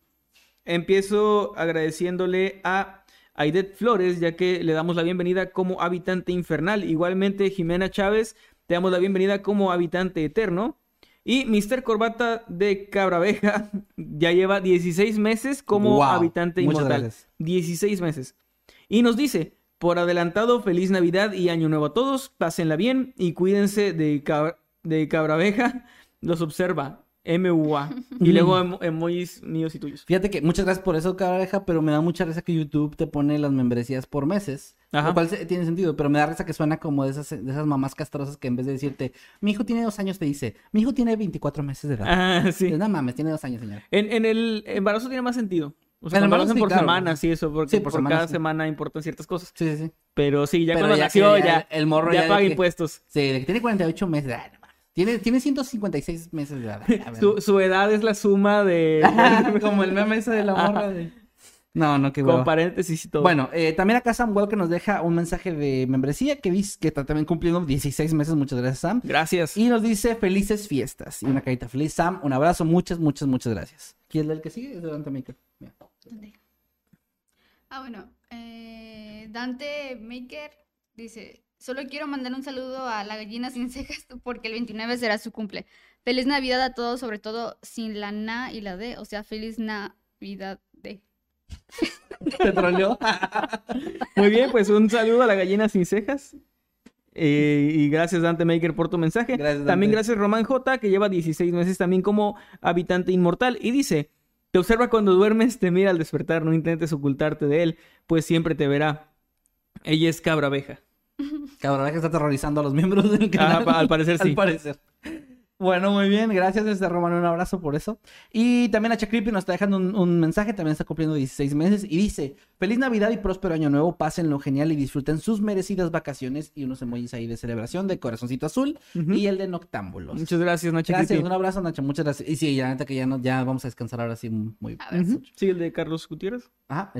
empiezo agradeciéndole a Aidet Flores, ya que le damos la bienvenida como habitante infernal. Igualmente, Jimena Chávez, te damos la bienvenida como habitante eterno. Y Mr. Corbata de Cabraveja ya lleva 16 meses como Wow, habitante muchas inmortal. gracias. 16 meses. Y nos dice, por adelantado, feliz Navidad y Año Nuevo a todos. Pásenla bien y cuídense de Cabraveja. Los observa. MUA. Y luego emojis míos y tuyos. Fíjate que muchas gracias por eso, cabreja, pero me da mucha risa que YouTube te pone las membresías por meses. Ajá. Lo cual tiene sentido, pero me da risa que suena como de esas mamás castrosas que en vez de decirte, mi hijo tiene 2 años, te dice, mi hijo tiene 24 meses de edad. Ah, sí. No mames, tiene 2 años, señor. En el embarazo tiene más sentido. O sea, En el cuando lo embarazo hacen sí, por claro. semanas y eso, porque Sí, por por semanas, cada sí. semana importan ciertas cosas. Sí, sí, sí. Pero sí, ya Pero cuando ya nació, que ya, el morro ya ya de paga que- impuestos. Sí, de que tiene 48 meses. No mames. Tiene 156 meses de edad. A ver. Su edad es la suma de... Como el meme ese de la morra de... No, qué con hueva. paréntesis y todo. Bueno, también acá Sam Walker nos deja un mensaje de membresía que dice que está también cumpliendo 16 meses. Muchas gracias, Sam. Gracias. Y nos dice felices fiestas. Y una carita feliz. Sam, un abrazo. Muchas gracias. ¿Quién es el que sigue? Es delante, Michael. ¿Dónde? Bueno. Dante Maker dice: solo quiero mandar un saludo a la gallina sin cejas porque el 29 será su cumple. Feliz Navidad a todos, sobre todo sin la na y la d, o sea, feliz Navidad de. ¿Te troleó? Muy bien, pues un saludo a la gallina sin cejas. Y gracias Dante Maker por tu mensaje. Gracias, También Dante. gracias Román J, que lleva 16 meses también como habitante inmortal. Y dice: te observa cuando duermes, te mira al despertar, no intentes ocultarte de él, pues siempre te verá. Ella es Cabra Abeja. Cabrón, que está aterrorizando a los miembros del canal. Al parecer sí. Al parecer. Bueno, muy bien. Gracias, Román. Un abrazo por eso. Y también a Creepy nos está dejando un mensaje. También está cumpliendo 16 meses. Y dice: feliz Navidad y próspero año nuevo. Pásenlo genial y disfruten sus merecidas vacaciones. Y unos emojis ahí de celebración de corazoncito azul. Ujú. Y el de Noctámbulos. Muchas gracias, Nacho. Gracias. Creepy. Un abrazo, Nacho. Muchas gracias. Y sí, ya neta que ya vamos a descansar ahora sí muy. A ver. Ujú. Sí, el de Carlos Gutiérrez. Ajá,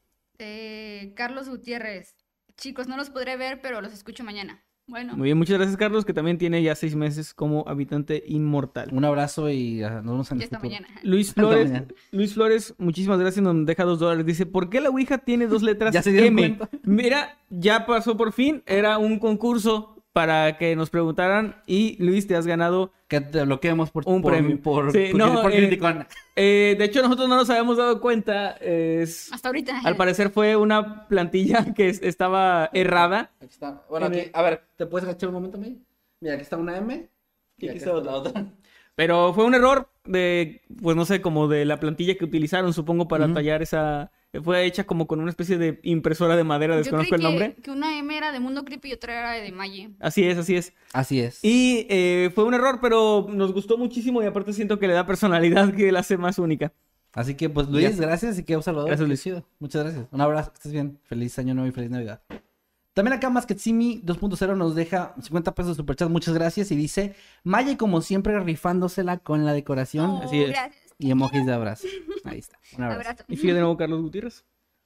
Carlos Gutiérrez. Chicos, no los podré ver, pero los escucho mañana. Bueno. Muy bien, muchas gracias, Carlos, que también tiene ya 6 meses como habitante inmortal. Un abrazo y nos vemos en Ya el esta futuro. mañana. Luis Flores, muchísimas gracias, nos deja $2. Dice: ¿por qué la Ouija tiene 2 letras Ya se dieron M? cuenta. Mira, ya pasó por fin, era un concurso para que nos preguntaran y Luis, te has ganado Que te bloqueemos por un premio. Sí, por criticón. de hecho, nosotros no nos habíamos dado cuenta. Hasta ahorita. Al parecer fue una plantilla que estaba errada. Aquí está. Bueno, aquí, a ver, ¿te puedes agachar un momento, May? Mira, aquí está una M. Y aquí está la otra. Pero fue un error de, pues no sé, como de la plantilla que utilizaron, supongo, para Ujú. tallar esa... Fue hecha como con una especie de impresora de madera, Yo desconozco creí el nombre. que una M era de Mundo Creepy y otra era de Maggie. Así es, así es. Así es. Y fue un error, pero nos gustó muchísimo y aparte siento que le da personalidad que la hace más única. Así que, pues, Luis, Ya. gracias y que un saludo. Gracias, Qué Luis. chido. Muchas gracias. Un abrazo, que estés bien. Feliz año nuevo y feliz Navidad. También acá Masketsimi 2.0 nos deja 50 pesos de superchat. Muchas gracias. Y dice: Maya, como siempre, rifándosela con la decoración. Oh, Así es. Gracias. Y emojis de abrazo. Ahí está. Un abrazo. Abrazo. Y sigue de nuevo Carlos Gutiérrez.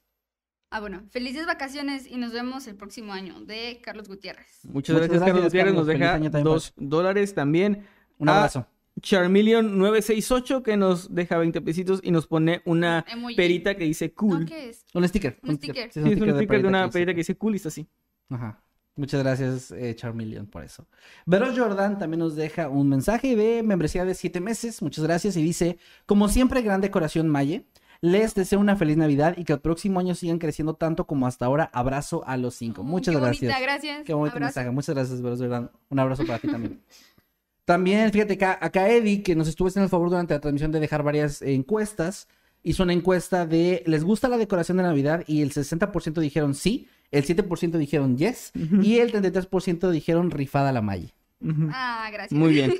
Bueno, felices vacaciones y nos vemos el próximo año, de Carlos Gutiérrez. Muchas Muchas gracias, Carlos gracias, Gutiérrez. Carlos. Nos Feliz deja año también $2 también. Un a abrazo. Charmeleon968 que nos deja 20 pesitos y nos pone una Emoji. perita que dice cool. ¿No? ¿Qué es? Un sticker. Un sticker. Sí, Sí, es un sticker de una que perita dice- que dice cool y está así. Ajá. Muchas gracias, Charmeleon, por eso. Vero Jordan también nos deja un mensaje de membresía de 7 meses. Muchas gracias. Y dice: como siempre, gran decoración, Maye. Les deseo una feliz Navidad y que el próximo año sigan creciendo tanto como hasta ahora. Abrazo a los 5. Muchas Qué gracias. bonita, gracias. Qué bonito Abrazo. mensaje. Muchas gracias, Vero Jordan. Un abrazo para ti también. También, fíjate, acá Eddie, que nos estuvo haciendo el favor durante la transmisión de dejar varias encuestas, hizo una encuesta de ¿les gusta la decoración de Navidad? Y el 60% dijeron sí, el 7% dijeron yes, y el 33% dijeron rifada la Maye. Ujú. Ah, gracias. Muy bien.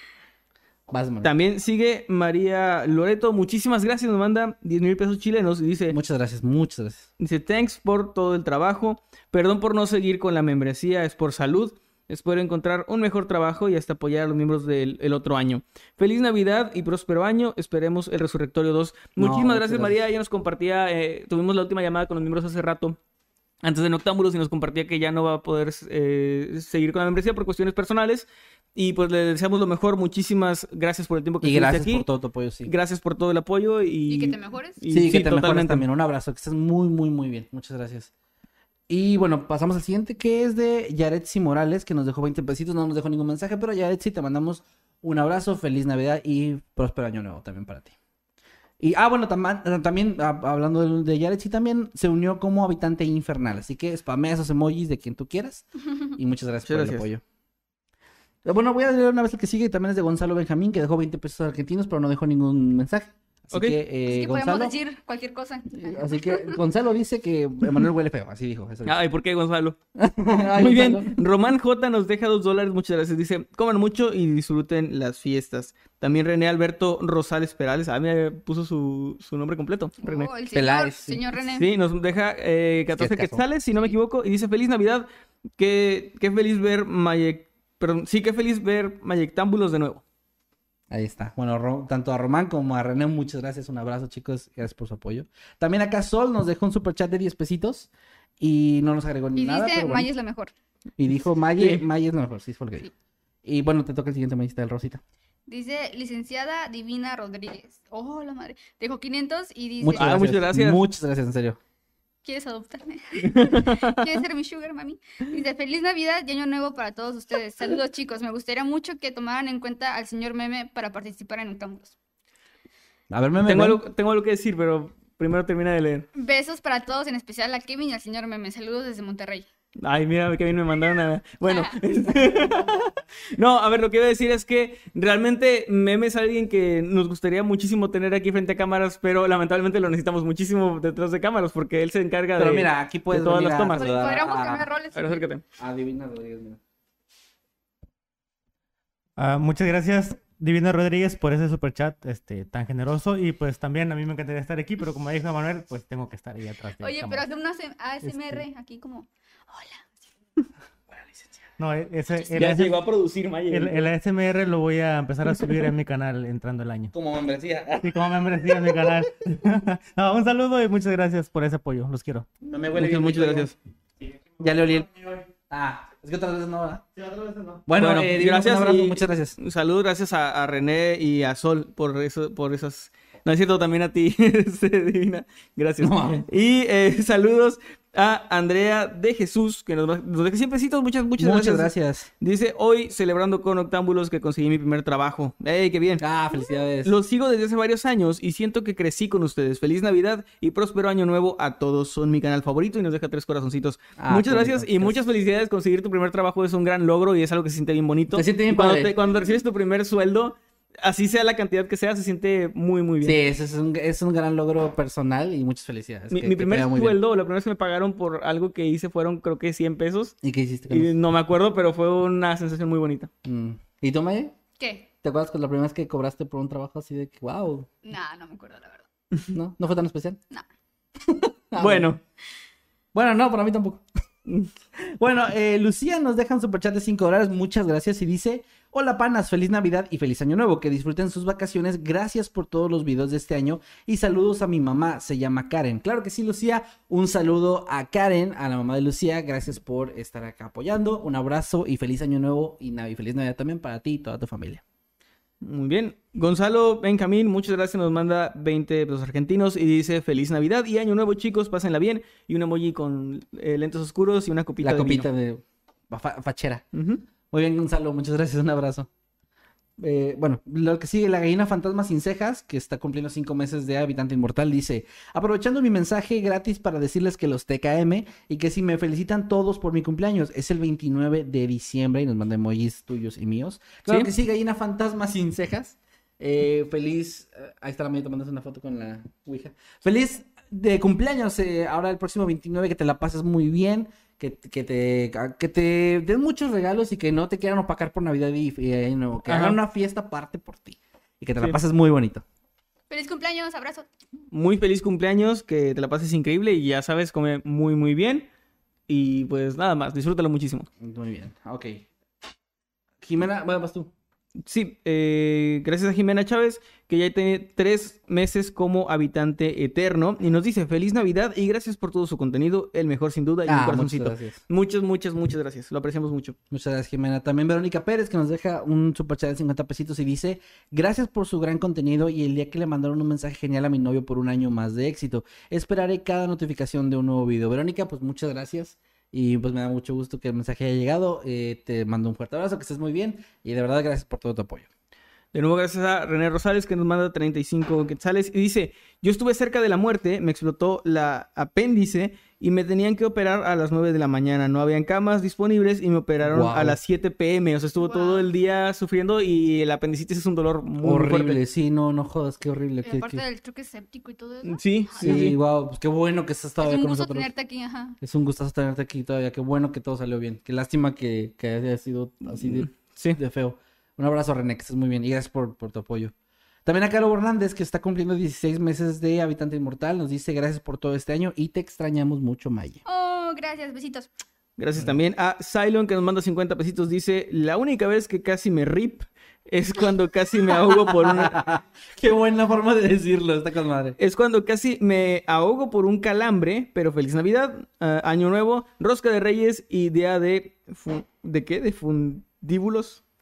Vas, Manuel. También sigue María Loreto. Muchísimas gracias. Nos manda 10,000 pesos chilenos y dice... Muchas gracias, muchas gracias. Dice, thanks por todo el trabajo. Perdón por no seguir con la membresía, es por salud. Espero encontrar un mejor trabajo y hasta apoyar a los miembros del el otro año. Feliz Navidad y próspero año. Esperemos el Resurrectorio 2. No, Muchísimas gracias, muchas María. gracias. Ella nos compartía, tuvimos la última llamada con los miembros hace rato, antes de Noctámbulos, y nos compartía que ya no va a poder seguir con la membresía por cuestiones personales. Y pues le deseamos lo mejor. Muchísimas gracias por el tiempo que Y estuviste gracias aquí. por todo tu apoyo, sí. Gracias por todo el apoyo y... Y que te mejores. Sí, que te mejores totalmente. también. Un abrazo, que estés muy, muy, muy bien. Muchas gracias. Y bueno, pasamos al siguiente, que es de Yaretsi Morales, que nos dejó 20 pesitos. No nos dejó ningún mensaje, pero Yaretsi, te mandamos un abrazo, feliz Navidad y próspero año nuevo también para ti. Y, bueno, también hablando de Yaretsi, también se unió como habitante infernal. Así que spamea esos emojis de quien tú quieras. Y muchas gracias por el apoyo. Bueno, voy a leer una vez el que sigue, también es de Gonzalo Benjamín, que dejó 20 pesos argentinos, pero no dejó ningún mensaje. Así Ok. que, Así que podemos Gonzalo, decir cualquier cosa. así que Gonzalo dice que Emanuel huele feo, así dijo. Eso dijo. Ay, ¿por qué, Gonzalo? Ay, Muy Gonzalo. bien. Román J nos deja $2. Muchas gracias. Dice, coman mucho y disfruten las fiestas. También René Alberto Rosales Perales. Me puso su nombre completo. René. Oh, el señor, Peláez, sí. señor René. Sí, nos deja 14 Fiestazo. quetzales, si no me equivoco. Y dice, feliz Navidad. Qué feliz ver qué feliz ver Mayectámbulos de nuevo. Ahí está. Bueno, tanto a Román como a René, muchas gracias. Un abrazo, chicos. Gracias por su apoyo. También acá Sol nos dejó un superchat de 10 pesitos y no nos agregó Y nada. dice, pero bueno. Maya es la mejor. Y dijo, Maye Sí. es lo mejor. Sí, fue lo que dijo. Sí. Y bueno, te toca el siguiente, Mayista del Rosita. Dice licenciada Divina Rodríguez. Oh, la madre. Dejó 500 y dice... Muchas gracias. Muchas gracias, en serio. ¿Quieres adoptarme? ¿Quieres ser mi sugar, mami? Dice, feliz Navidad y Año Nuevo para todos ustedes. Saludos, chicos. Me gustaría mucho que tomaran en cuenta al señor Meme para participar en Noctámbulos. A ver, Meme. Tengo algo que decir, pero primero termina de leer. Besos para todos, en especial a Kevin y al señor Meme. Saludos desde Monterrey. Ay, mira, que bien me mandaron a... Bueno. No, a ver, lo que iba a decir es que realmente Meme es alguien que nos gustaría muchísimo tener aquí frente a cámaras, pero lamentablemente lo necesitamos muchísimo detrás de cámaras porque él se encarga Pero de... mira, aquí puedes todas venir las a tomas. saludar Podríamos cambiar roles. A ver, acércate. a Divina Rodríguez, mira. Muchas gracias, Divina Rodríguez, por ese superchat tan generoso. Y pues también a mí me encantaría estar aquí, pero como dijo Manuel, pues tengo que estar ahí atrás de Oye, pero cámara. hace una ASMR aquí como... Hola. No, Ya llegó a producir Maya. el ASMR lo voy a empezar a subir en mi canal entrando el año. Como membresía. Sí, como membresía en mi canal. No, un saludo y muchas gracias por ese apoyo. Los quiero. No me huele bien. Muchas gracias. Ya le olí el... es que otras veces no, ¿verdad? Sí, otras veces no. Bueno, Divina, gracias. un abrazo, y muchas gracias. Un saludo, gracias a René y a Sol por esas... No es cierto, también a ti, Divina. Gracias. No. Y saludos a Andrea de Jesús, que nos deja siempre citos. Muchas gracias. Dice, hoy celebrando con Noctámbulos que conseguí mi primer trabajo. ¡Ey, qué bien! Felicidades. Los sigo desde hace varios años y siento que crecí con ustedes. Feliz Navidad y próspero año nuevo a todos. Son mi canal favorito y nos deja 3 corazoncitos. Muchas gracias y muchas felicidades. Conseguir tu primer trabajo es un gran logro y es algo que se siente bien bonito. Se siente bien Y cuando padre. cuando recibes tu primer sueldo, así sea la cantidad que sea, se siente muy, muy bien. Sí, ese es un gran logro personal y muchas felicidades. Mi primer sueldo, la primera vez que me pagaron por algo que hice fueron creo que 100 pesos. ¿Y qué hiciste con Y eso? no me acuerdo, pero fue una sensación muy bonita. ¿Y tú, Maya? ¿Qué? ¿Te acuerdas con la primera vez que cobraste por un trabajo así de que, wow? Nah, no me acuerdo, la verdad. ¿No? ¿No fue tan especial? No. Bueno. Bueno, no, para mí tampoco. Bueno, Lucía nos deja un superchat de $5. Muchas gracias. Y dice: hola panas, feliz Navidad y feliz Año Nuevo. Que disfruten sus vacaciones. Gracias por todos los videos de este año. Y saludos a mi mamá, se llama Karen. Claro que sí, Lucía. Un saludo a Karen, a la mamá de Lucía. Gracias por estar acá apoyando. Un abrazo y feliz Año Nuevo y feliz Navidad también para ti y toda tu familia. Muy bien. Gonzalo Benjamín, muchas gracias. Nos manda 20 pesos argentinos y dice: feliz Navidad y Año Nuevo, chicos. Pásenla bien. Y un emoji con lentes oscuros y una copita La de copita vino. de fachera. Ujú. Muy bien, Gonzalo. Muchas gracias. Un abrazo. Bueno, lo que sigue, la gallina fantasma sin cejas, que está cumpliendo 5 meses de habitante inmortal, dice: aprovechando mi mensaje gratis para decirles que los TKM y que si me felicitan todos por mi cumpleaños, es el 29 de diciembre y nos manda emojis tuyos y míos. Claro ¿Sí? que sí, gallina fantasma sin cejas. Feliz, ahí está la mía tomándose una foto con la ouija. Feliz de cumpleaños, ahora el próximo 29, que te la pases muy bien. Que te den muchos regalos y que no te quieran opacar por Navidad y no, que Ajá. hagan una fiesta aparte por ti. Y que te la Sí. pases muy bonito. Feliz cumpleaños, abrazo. Muy feliz cumpleaños, que te la pases increíble y ya sabes, come muy, muy bien. Y pues nada más, disfrútalo muchísimo. Muy bien, ok. Jimena, bueno, vas tú. Sí, gracias a Jimena Chávez, que ya tiene 3 meses como habitante eterno. Y nos dice: feliz Navidad y gracias por todo su contenido. El mejor sin duda y un Muchas corazoncito. gracias. Muchas gracias. Lo apreciamos mucho. Muchas gracias, Jimena. También Verónica Pérez, que nos deja un superchat de 50 pesitos y dice: gracias por su gran contenido y el día que le mandaron un mensaje genial a mi novio por un año más de éxito. Esperaré cada notificación de un nuevo video. Verónica, pues muchas gracias. Y pues me da mucho gusto que el mensaje haya llegado. Te mando un fuerte abrazo, que estés muy bien. Y de verdad, gracias por todo tu apoyo. De nuevo, gracias a René Rosales, que nos manda 35 quetzales. Y dice: yo estuve cerca de la muerte, me explotó la apéndice y me tenían que operar a las 9 de la mañana. No habían camas disponibles y me operaron Wow. a las 7 p.m. O sea, estuvo todo el día sufriendo y el apendicitis es un dolor muy Horrible, fuerte. sí, no jodas, qué horrible. Y aparte del truque séptico y todo eso. Sí, Sí, sí. wow, pues qué bueno que estás Es todavía un con gusto nosotros. tenerte aquí, ajá. Es un gustazo tenerte aquí todavía, qué bueno que todo salió bien. Qué lástima que haya sido así Sí. de feo. Un abrazo, René, que estés muy bien y gracias por tu apoyo. También a Caro Hernández, que está cumpliendo 16 meses de habitante inmortal, nos dice: gracias por todo este año y te extrañamos mucho, Maya. Oh, gracias, besitos. Gracias también a Cylon, que nos manda 50 pesitos. Dice: la única vez que casi me rip es cuando casi me ahogo por una... Qué buena forma de decirlo, está con madre. Es cuando casi me ahogo por un calambre, pero feliz Navidad, Año Nuevo, Rosca de Reyes y día de... ¿De qué? ¿De fundíbulos?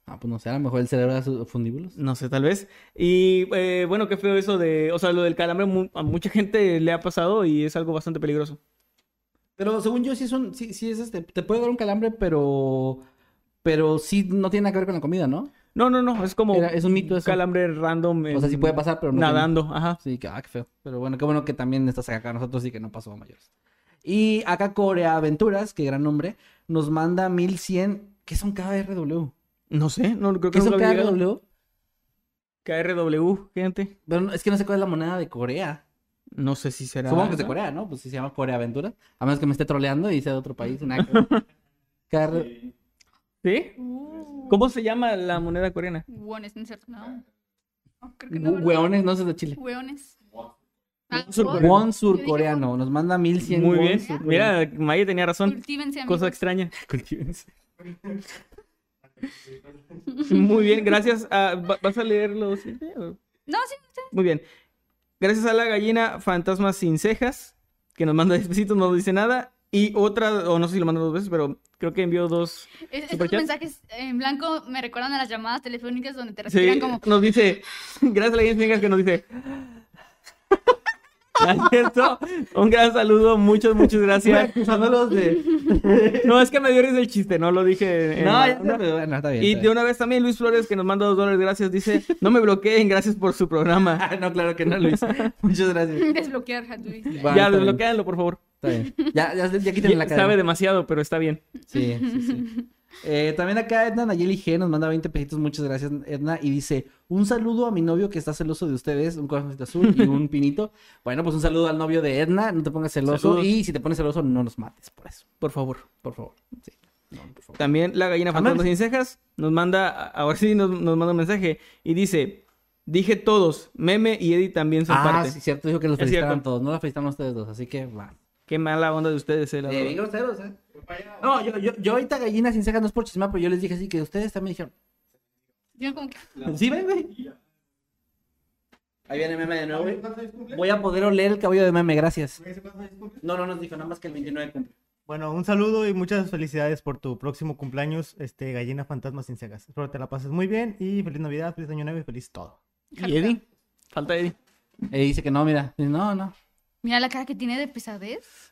Ah, pues no sé, a lo mejor el cerebro era fundíbulos. No sé, tal vez. Y bueno, qué feo eso de... O sea, lo del calambre a mucha gente le ha pasado y es algo bastante peligroso. Pero según yo, sí es te puede dar un calambre, pero sí no tiene nada que ver con la comida, ¿no? No, es como Es un mito eso. calambre random. O sea, sí puede pasar, pero no nadando, ajá. Sí, qué feo. Pero bueno, qué bueno que también estás acá. Nosotros sí que no pasó a mayores. Y acá Corea Aventuras, qué gran nombre, nos manda 1100. ¿Qué son KRW? No sé, no creo que ¿Qué son nunca había llegado. KRW? KRW, gente. Pero es que no sé cuál es la moneda de Corea. No sé si será... Supongo que es de Corea, ¿no? Pues sí se llama Corea Aventuras. A menos que me esté troleando y sea de otro país. KR... ¿Sí? ¿Cómo se llama la moneda coreana? Hueones, ¿no es cierto? No. No, creo que no, ¿verdad? Hueones, no sé de Chile. Hueones. Surcoreano. Won surcoreano. Nos manda 1100 Muy won bien. surcoreano. Mira, Maya tenía razón. Cultívense, amigos. Cosa extraña. Muy bien, gracias. ¿Vas a leerlo? ¿Sí? No, sí, Muy bien. Gracias a la gallina fantasma sin cejas, que nos manda 10 besitos, no nos dice nada. Y otra, o no sé si lo mandó 2 veces, pero creo que envió 2 estos superchats. mensajes en blanco me recuerdan a las llamadas telefónicas donde te Sí, respiran como... nos dice, gracias a la gallina sin cejas que nos dice... ¿No es cierto? Un gran saludo, muchas gracias. Acusándolos de... No, es que me dio risa el chiste, no lo dije. No, ya está, pero bueno, está bien. Y está de bien. una vez también Luis Flores, que nos manda $2, gracias, dice, no me bloqueen, gracias por su programa. Ah, no, claro que no, Luis. Muchas gracias. Desbloquear, Luis. Va, Ya, está bien, desbloquéanlo, por favor. Está bien. Ya quítenle la cadena. Sabe demasiado, pero está bien. Sí. También acá Edna Nayeli G nos manda 20 pesitos, muchas gracias Edna, y dice, un saludo a mi novio que está celoso de ustedes, un corazoncito azul y un pinito. Bueno, pues un saludo al novio de Edna, no te pongas celoso, Saludos. y si te pones celoso no nos mates por eso, Por favor. por favor. Sí. No, por favor. También la gallina fantasma Amén. sin cejas nos manda, ahora sí nos manda un mensaje y dice, dije todos, Meme y Eddie también son parte. Sí, cierto, dijo que los Es felicitaran cierto. todos, no la felicitaron ustedes dos, así que va. Qué mala onda de ustedes, la verdad. Bien groseros, No, yo ahorita gallina sin cejas no es por chismar, pero yo les dije así que ustedes también dijeron. Yo como que... ¿Sí, ven, güey? Ahí viene Meme de nuevo, güey. Voy a poder oler el cabello de Meme, gracias. No nos dijo, nada más que el 29 cumple. Bueno, un saludo y muchas felicidades por tu próximo cumpleaños, gallina fantasma sin cejas. Espero te la pases muy bien y feliz Navidad, feliz Año Nuevo y feliz todo. ¿Y Eddie? Falta Eddie. Dice que no, mira. Dice, no. Mira la cara que tiene de pesadez.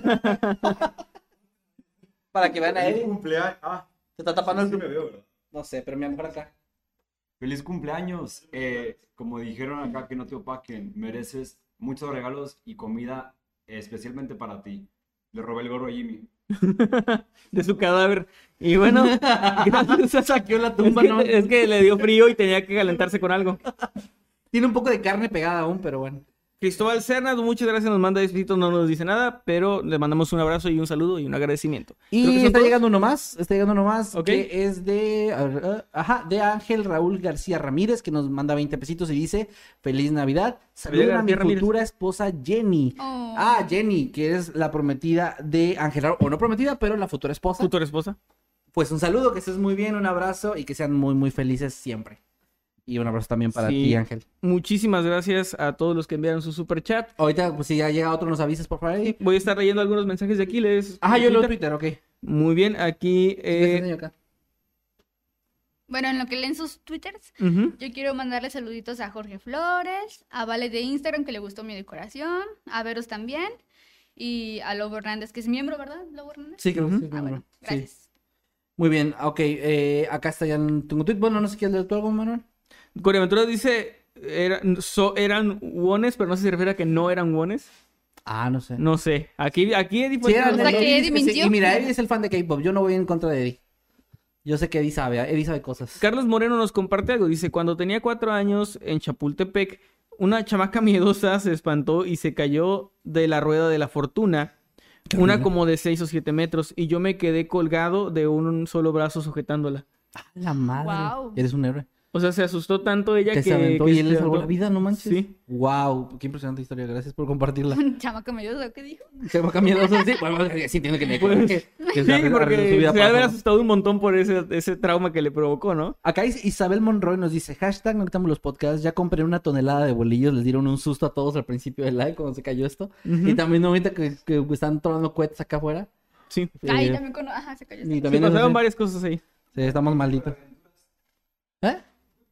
Para que vean a Feliz Eddie. cumpleaños. Se está tapando Sí el... me veo, ¿verdad? No sé, pero mira, mejor acá. Feliz cumpleaños. Como dijeron acá, que no te opaquen. Mereces muchos regalos y comida especialmente para ti. Le robé el gorro a Jimmy. De su cadáver. Y bueno, gracias. Saqueó la tumba, ¿no? Es que le dio frío y tenía que calentarse con algo. Tiene un poco de carne pegada aún, pero bueno. Cristóbal Cernas, muchas gracias, nos manda 10 besitos, no nos dice nada, pero le mandamos un abrazo y un saludo y un agradecimiento. Creo que Y son está todos. llegando uno más, Ok. que es de, a ver, de Ángel Raúl García Ramírez, que nos manda 20 pesitos y dice, feliz Navidad, saluden a mi García Ramírez. futura esposa Jenny. Oh. Jenny, que es la prometida de Ángel Raúl, o no prometida, pero la futura esposa. ¿Futura esposa? Pues un saludo, que estés muy bien, un abrazo y que sean muy, muy felices siempre. Y un abrazo también para Sí. ti, Ángel. Muchísimas gracias a todos los que enviaron su super chat. Ahorita, pues si ya llega otro, nos avisas, por favor. Voy a estar leyendo algunos mensajes de aquí. Yo leo Twitter, ok. Muy bien, aquí... Sí, te enseño acá. Bueno, en lo que leen sus twitters, ujú. yo quiero mandarle saluditos a Jorge Flores, a Vale de Instagram, que le gustó mi decoración, a Veros también, y a Lobo Hernández, que es miembro, ¿verdad? Lobo Hernández. Sí, creo que Ujú. sí, Bueno, sí. gracias. Muy bien, ok. Acá está, ya tengo tweet. Bueno, no sé qué leer tú algo, Manuel. Corea Aventura dice, eran wones, pero no sé si se refiere a que no eran wones. No sé. No sé. Aquí Eddie fue... Sí, el que eran nos O sea, mandó. que Eddie sí. mintió. Y mira, Eddie es el fan de K-pop. Yo no voy en contra de Eddie. Yo sé que Eddie sabe cosas. Carlos Moreno nos comparte algo. Dice, cuando tenía 4 años en Chapultepec, una chamaca miedosa se espantó y se cayó de la rueda de la fortuna. Una como de 6 o 7 metros. Y yo me quedé colgado de un solo brazo sujetándola. La madre. Guau. Eres un héroe. O sea, se asustó tanto ella Que que... se aventó que y él se le salvó aventó. la vida, no manches. Sí. Wow, qué impresionante historia. Gracias por compartirla. Un chamaco miedoso, ¿qué dijo? Se me ha cambiado. Sí, bueno, sí entiendo que me Pues, que Sí, se arruinó porque su vida se para ha haber todos. asustado un montón por ese trauma que le provocó, ¿no? Acá Isabel Monroy nos dice, hashtag Noctámbulos Podcast, ya compré 1 tonelada de bolillos, les dieron un susto a todos al principio del live cuando se cayó esto. Ujú. Y también ahorita que están tronando cohetes acá afuera. Sí. Ay, Eh, también con... Ajá, se cayó. y Sí, también pasaron sí, varias cosas ahí. estamos malditos.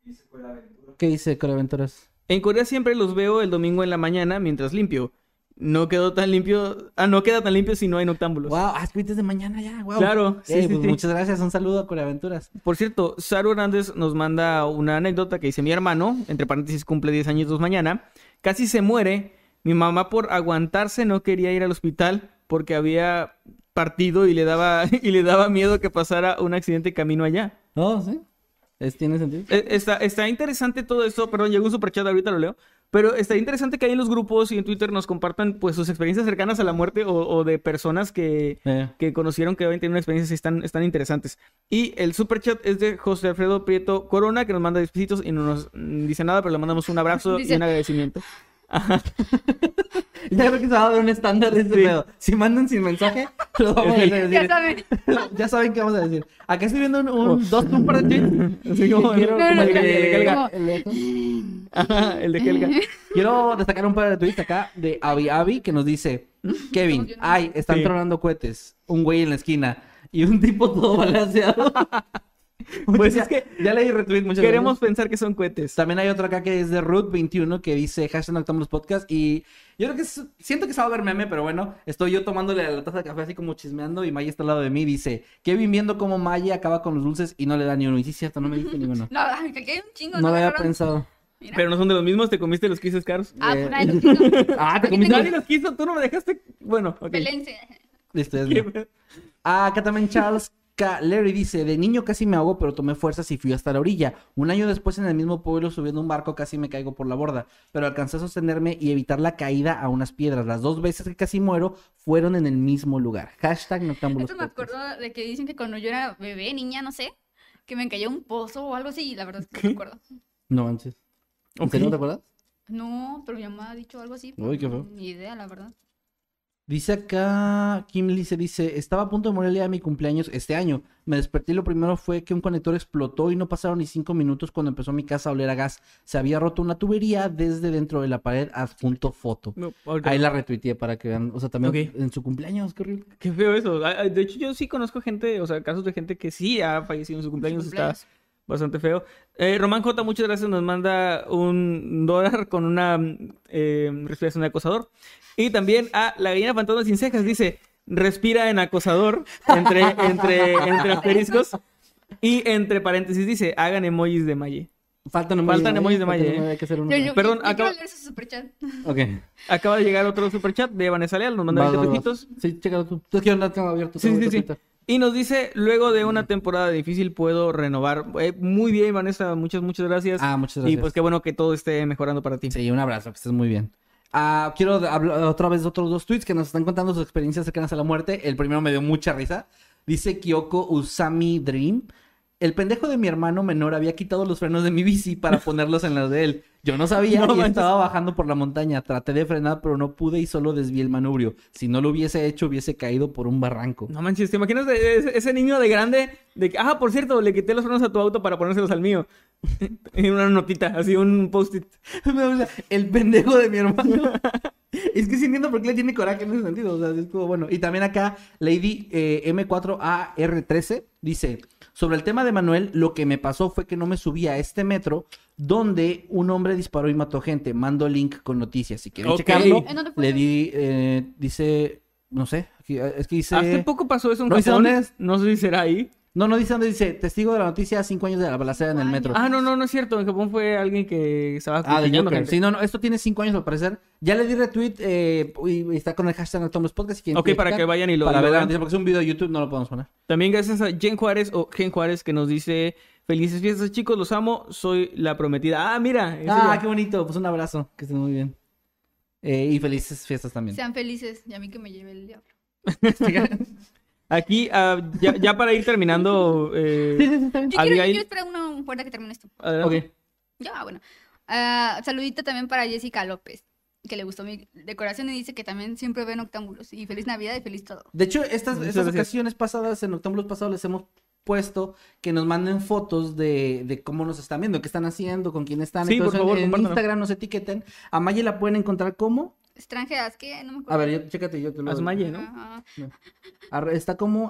¿Qué dice Coreaventuras? En Corea siempre los veo el domingo en la mañana mientras limpio. No quedó tan limpio. No queda tan limpio si no hay noctámbulos. Wow, desde mañana ya, wow. Claro, sí, sí, pues sí. muchas gracias, un saludo a Coreaventuras. Por cierto, Saru Hernández nos manda una anécdota que dice: mi hermano, entre paréntesis, cumple 10 años mañana, casi se muere. Mi mamá, por aguantarse, no quería ir al hospital porque había partido y le daba miedo que pasara un accidente camino allá. ¿No? ¿Sí? ¿Tiene sentido? Está interesante todo esto. Perdón, llegó un superchat, ahorita lo leo. Pero está interesante que ahí en los grupos y en Twitter nos compartan pues sus experiencias cercanas a la muerte o de personas que conocieron que habían tenido una experiencia así están interesantes. Y el superchat es de José Alfredo Prieto Corona, que nos manda 10 pesitos y no nos dice nada, pero le mandamos un abrazo y un agradecimiento. Ajá. Ya creo que se va a ver un estándar de este pedo. Si mandan sin mensaje, lo vamos a decir. Ya saben. Ya saben qué vamos a decir. Acá estoy viendo un par de tweets. Así como quiero, No, como no, el no, de no, Helga. Ajá, el de Helga. Quiero destacar un par de tweets acá de Avi que nos dice: Kevin, ay, están Sí. tronando cohetes. Un güey en la esquina. Y un tipo todo balanceado. Pues es que ya leí retweet muchas queremos veces. pensar que son cohetes. También hay otro acá que es de Root21 que dice #Noctámbulos Podcast. Y yo creo que siento que se va a ver meme, pero bueno, estoy yo tomándole la taza de café así como chismeando y Maya está al lado de mí. Dice: Kevin viendo cómo Maya acaba con los dulces y no le da ni uno. Y sí, cierto, no me dice ni uno. No, ay, que aquí hay un chingo. No lo había agarraron? pensado. Mira. Pero no son de los mismos, te comiste los quises caros. Ah, pues nadie los quiso. Ah, te Aquí comiste. tengo- Nadie los quiso, tú no me dejaste. Bueno, ok. Pelense. Listo, es ¿Qué mío. pedo? Acá también Charles K. Larry dice: de niño casi me ahogo, pero tomé fuerzas y fui hasta la orilla. Un año después, en el mismo pueblo, subiendo un barco, casi me caigo por la borda. Pero alcancé a sostenerme y evitar la caída a unas piedras. Las 2 veces que casi muero fueron en el mismo lugar. #Noctámbulos Esto me Podcast. acuerdo de que dicen que cuando yo era bebé, niña, no sé, que me cayó un pozo o algo así, y la verdad es que no me acuerdo. No manches. ¿En Ok. serio no te acuerdas? No, pero mi mamá ha dicho algo así. Uy, qué feo. Ni idea, la verdad. Dice acá, Kim Lice dice: estaba a punto de morir el día de mi cumpleaños este año. Me desperté y lo primero fue que un conector explotó y no pasaron ni 5 minutos cuando empezó mi casa a oler a gas. Se había roto una tubería desde dentro de la pared, adjunto foto. No, ahorita Ahí no. la retuiteé para que vean, o sea, también Ok. en su cumpleaños, qué horrible. Qué feo eso. De hecho, yo sí conozco gente, o sea, casos de gente que sí ha fallecido en su cumpleaños. Está bastante feo. Román J, muchas gracias. Nos manda $1 con una respiración de acosador. Y también a la gallina fantasma sin cejas dice: respira en acosador, entre asteriscos. Y entre paréntesis dice: hagan emojis de Maye. Faltan emojis de Maya, Hay que hacer uno. Perdón, yo quiero acaba- leer su superchat. Ok. Acaba de llegar otro superchat de Vanessa Leal, nos manda Vas, 20 vas, vas. pesitos. Sí, chécalo tú. Tú es que yo no tengo abierto. Sí, tengo sí, sí. abierto ahorita. Y nos dice: luego de una temporada difícil puedo renovar. Muy bien, Vanessa, muchas gracias. Ah, muchas Y gracias. pues qué bueno que todo esté mejorando para ti. Sí, un abrazo, que estés muy bien. Quiero hablar otra vez de otros 2 tweets que nos están contando sus experiencias cercanas a la muerte. El primero me dio mucha risa. Dice Kyoko Usami Dream: el pendejo de mi hermano menor había quitado los frenos de mi bici para ponerlos en las de él. Yo no sabía No y manches. estaba bajando por la montaña. Traté de frenar, pero no pude y solo desvié el manubrio. Si no lo hubiese hecho, hubiese caído por un barranco. No manches, ¿te imaginas ese niño de grande? De que, por cierto, le quité los frenos a tu auto para ponérselos al mío. En una notita, así un post-it. El pendejo de mi hermano. Es que sí entiendo por qué le tiene coraje en ese sentido. O sea, es como bueno. Y también acá, Lady M4AR13 dice: sobre el tema de Manuel, lo que me pasó fue que no me subí a este metro donde un hombre disparó y mató gente. Mando link con noticias. Si quieren Ok. checarlo, ¿En dónde fue le eso? di, dice, no sé, es que dice... Hace poco pasó eso en No dice Japón. dónde es. No sé si será ahí. No dice dónde dice, testigo de la noticia, 5 años de la balacera en el metro. No es cierto. En Japón fue alguien que estaba Ah, de cuchillando Joker. gente. Sí, no, esto tiene 5 años al parecer. Ya le di retweet y está con el #Noctámbulos Podcast. Si quieren Ok, para checar, que vayan y lo para ver la vean. noticia, porque es un video de YouTube, no lo podemos poner. También gracias a Jen Juárez o Gen Juárez que nos dice: felices fiestas, chicos, los amo, soy la prometida. Mira. ese ya. Qué bonito. Pues un abrazo. Que estén muy bien. Y felices fiestas también. Sean felices y a mí que me lleve el diablo. Aquí, ya para ir terminando, Yo quiero Abigail. esperar una fuerte que termine esto. Adelante. Ok. Ya, bueno. Saludito también para Jessica López, que le gustó mi decoración y dice que también siempre ve Noctámbulos. Y feliz Navidad y feliz todo. De hecho, estas Muchas gracias. ocasiones pasadas, en Noctámbulos pasados, les hemos puesto que nos manden fotos de cómo nos están viendo, qué están haciendo, con quién están. Sí, por Entonces, favor, en compártanos. Instagram nos etiqueten. A Maya la pueden encontrar como extranjeras, ¿qué? No me acuerdo. A ver, chécate, yo te lo... Asmaye, ¿no? Ajá. Está como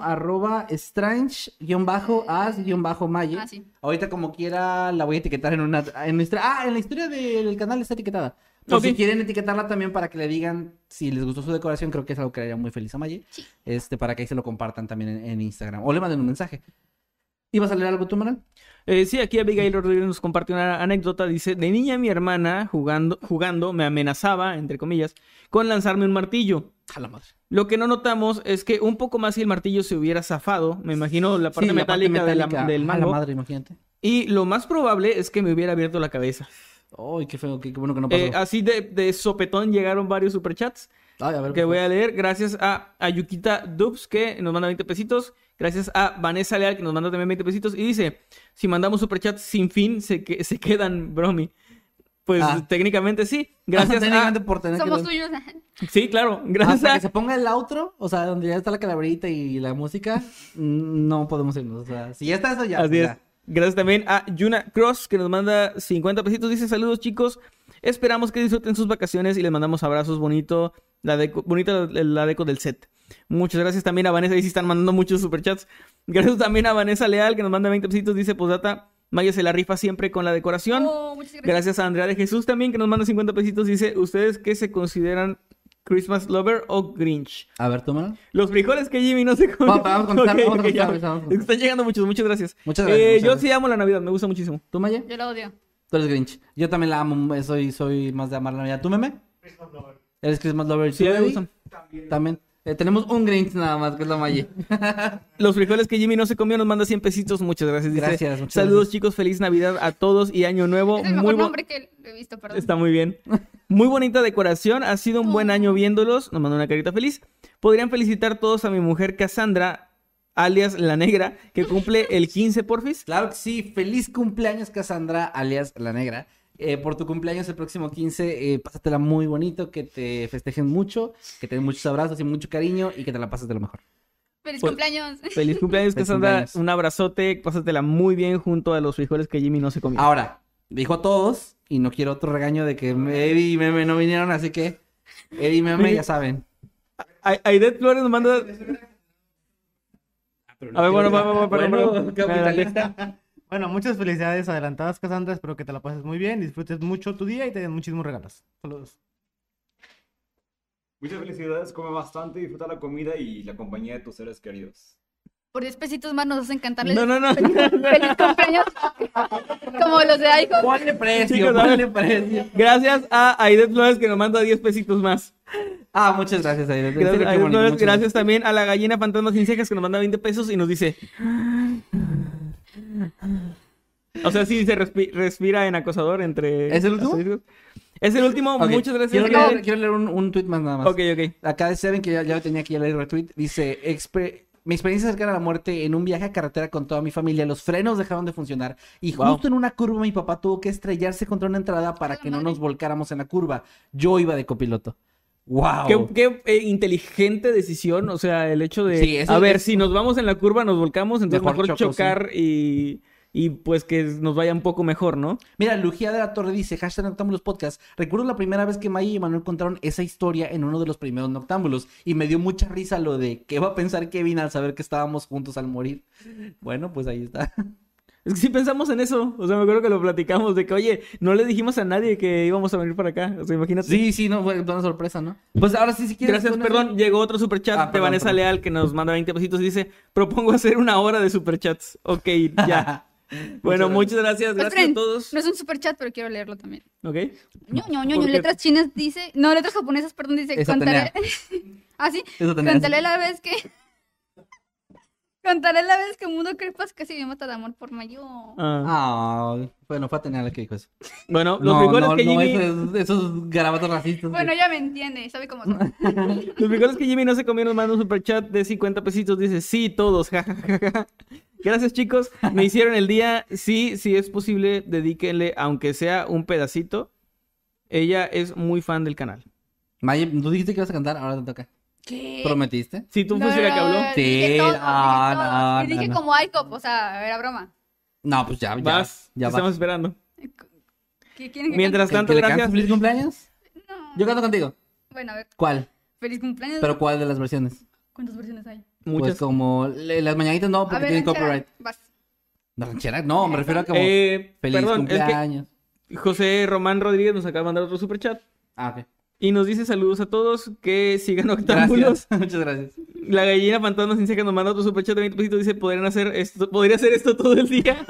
@strange_as_maye. Ah, sí. Ahorita como quiera la voy a etiquetar en la historia del canal está etiquetada. O Ok. si quieren etiquetarla también para que le digan si les gustó su decoración, creo que es algo que le haría muy feliz a Maye. Sí. Para que ahí se lo compartan también en Instagram. O le manden un mensaje. ¿Ibas a leer algo tú, Manuel? Sí, aquí Abigail Rodríguez nos comparte una anécdota. Dice, de niña mi hermana jugando me amenazaba, entre comillas, con lanzarme un martillo. A la madre. Lo que no notamos es que un poco más si el martillo se hubiera zafado, me imagino la parte Sí, la parte metálica, del A la mango, madre, imagínate. y lo más probable es que me hubiera abierto la cabeza. Ay, qué feo, qué bueno que no pasó. Así de sopetón llegaron varios superchats Ay, a ver, que por voy favor. a leer. Gracias a Yukita Dubs, que nos manda 20 pesitos. Gracias a Vanessa Leal, que nos manda también 20 pesitos. Y dice, si mandamos superchats sin fin, se quedan, bromi. Pues técnicamente sí. Gracias Técnicamente por tener Somos que... tuyos. Sí, claro. Gracias Hasta a... que se ponga el outro, o sea, donde ya está la calaverita y la música, no podemos irnos. O sea, si ya está eso, ya. Así ya. es. Gracias también a Yuna Cross, que nos manda 50 pesitos. Dice, saludos chicos, esperamos que disfruten sus vacaciones y les mandamos abrazos, bonita la deco del set. Muchas gracias también a Vanessa, ahí sí están mandando muchos superchats. Gracias también a Vanessa Leal, que nos manda 20 pesitos. Dice, postdata, Maya se la rifa siempre con la decoración. Oh, muchas gracias. Gracias a Andrea de Jesús también, que nos manda 50 pesitos. Dice, ¿ustedes qué se consideran Christmas Lover o Grinch? A ver, tómalo. Los frijoles que Jimmy no se come. Vamos a contestar, Ok, vamos a ok, ya. contestar, vamos a contestar. Están llegando muchos, muchas gracias. Muchas gracias, muchas Yo gracias. sí amo la Navidad, me gusta muchísimo. ¿Tú, Maya? Yo la odio. Tú eres Grinch. Yo también la amo, soy más de amar la Navidad. ¿Tú, Meme? ¿Eres Christmas Lover? Sí, ¿Tú, me Eddie? gustan. También. Tenemos un Grinch nada más, que es la Maya. Los frijoles que Jimmy no se comió nos manda 100 pesitos. Muchas gracias. Dice, Gracias, muchas saludos gracias. chicos, feliz Navidad a todos y Año Nuevo. Es el mejor nombre que he visto, perdón. Está muy bien. Muy bonita decoración. Ha sido un buen año viéndolos. Nos manda una carita feliz. Podrían felicitar todos a mi mujer Cassandra, alias La Negra, que cumple el 15 porfis. Claro que sí. Feliz cumpleaños, Cassandra, alias La Negra. Por tu cumpleaños el próximo 15, pásatela muy bonito, que te festejen mucho, que te den muchos abrazos y mucho cariño y que te la pases de lo mejor. ¡Feliz Pues- cumpleaños! Feliz cumpleaños, Feliz Cassandra. cumpleaños. Un abrazote. Pásatela muy bien junto a los frijoles que Jimmy no se comió. Ahora, dijo a todos, y no quiero otro regaño de que Eddie y Meme no vinieron, así que Eddie y Meme ya saben. Aidet Flores nos manda... A ver, bueno, Bueno, perdón. Bueno, muchas felicidades adelantadas, Cassandra. Espero que te la pases muy bien, disfrutes mucho tu día y te den muchísimos regalos. Saludos. Muchas felicidades, come bastante, disfruta la comida y la compañía de tus seres queridos. Por 10 pesitos más nos hacen cantarles No. feliz cumpleaños. Como los de Aiko. Ponle precio, Chicos, a ver. ponle precio. Gracias a Aidet Flores que nos manda 10 pesitos más. Muchas gracias, Aide. En Gracias, serio, qué Aidet bonito, Flores. muchas Gracias también a la gallina fantasma sin cejas que nos manda 20 pesos y nos dice... O sea, sí, se respira en acosador entre... ¿Es el último? asteriscos. Es el último, Ok, muchas gracias. Quiero leer un tweet más nada más. Ok. Acá saben que ya lo tenía que leer el retweet. Dice, mi experiencia cercana a la muerte en un viaje a carretera con toda mi familia, los frenos dejaron de funcionar y Wow. justo en una curva mi papá tuvo que estrellarse contra una entrada para que no nos volcáramos en la curva. Yo iba de copiloto. ¡Wow! Qué inteligente decisión, o sea, el hecho de... Sí, eso a ver, es- si nos vamos en la curva, nos volcamos, entonces Mejor mejor choco, chocar y pues que nos vaya un poco mejor, ¿no? Mira, Lujía de la Torre dice, hashtag Noctámbulos Podcast. Recuerdo la primera vez que Maya y Manuel contaron esa historia en uno de los primeros Noctámbulos y me dio mucha risa lo de qué va a pensar Kevin al saber que estábamos juntos al morir. Bueno, pues ahí está. Es que sí pensamos en eso, o sea, me acuerdo que lo platicamos de que, oye, no le dijimos a nadie que íbamos a venir para acá, o sea, imagínate. Sí, no, fue una sorpresa, ¿no? Pues ahora sí, si quieres. Gracias, poner- perdón, llegó otro superchat de perdón, Vanessa perdón. Leal que nos manda 20 pesitos y dice, propongo hacer una hora de superchats. Ok, ya. Bueno, muchas gracias, gracias a Esperen, todos. no es un super chat, pero quiero leerlo también. Ok. Ño, ¿Por qué? letras chinas dice, no, letras japonesas, perdón, dice, Eso contaré. Ah, sí, Eso tenía. contaré la vez que contaré la vez que Mundo Crepas casi me mata de amor por Mayo. Bueno, fue a tener la que dijo eso. Bueno, los frijoles que Jimmy... esos garabatos racistas. Bueno, ya me entiende, sabe cómo son. Los frijoles que Jimmy no se comió nos manda un superchat de 50 pesitos. Dice, sí, todos, jajajaja. Gracias, chicos. Me hicieron el día. Sí, si es posible, dedíquenle, aunque sea un pedacito. Ella es muy fan del canal. Maya, tú dijiste que ibas a cantar, ahora te toca. ¿Qué? ¿Prometiste? Si tú fuiste la que habló. Sí, Dije todos, no, y dije no. como Aiko, o sea, era broma. No, pues ya Vas, ya estamos vas. esperando. ¿Qué quieren que Mientras ¿Que tanto, le cantes gracias. feliz cumpleaños? cante? No. Yo canto contigo. Bueno, a ver. ¿Cuál? Feliz cumpleaños. ¿Pero cuál de las versiones? ¿Cuántas versiones hay? Muchas. Pues como las mañanitas no, A porque ver, tienen ranchera, copyright. vas. ¿La ranchera? No, me refiero a como Feliz feliz cumpleaños. José Román Rodríguez nos acaba de mandar otro superchat. Ok. Y nos dice saludos a todos, que sigan Octámbulos. Gracias. Muchas gracias. La gallina fantasma sin ceja nos manda otro superchat de 20 pesitos. Dice, podría hacer esto todo el día.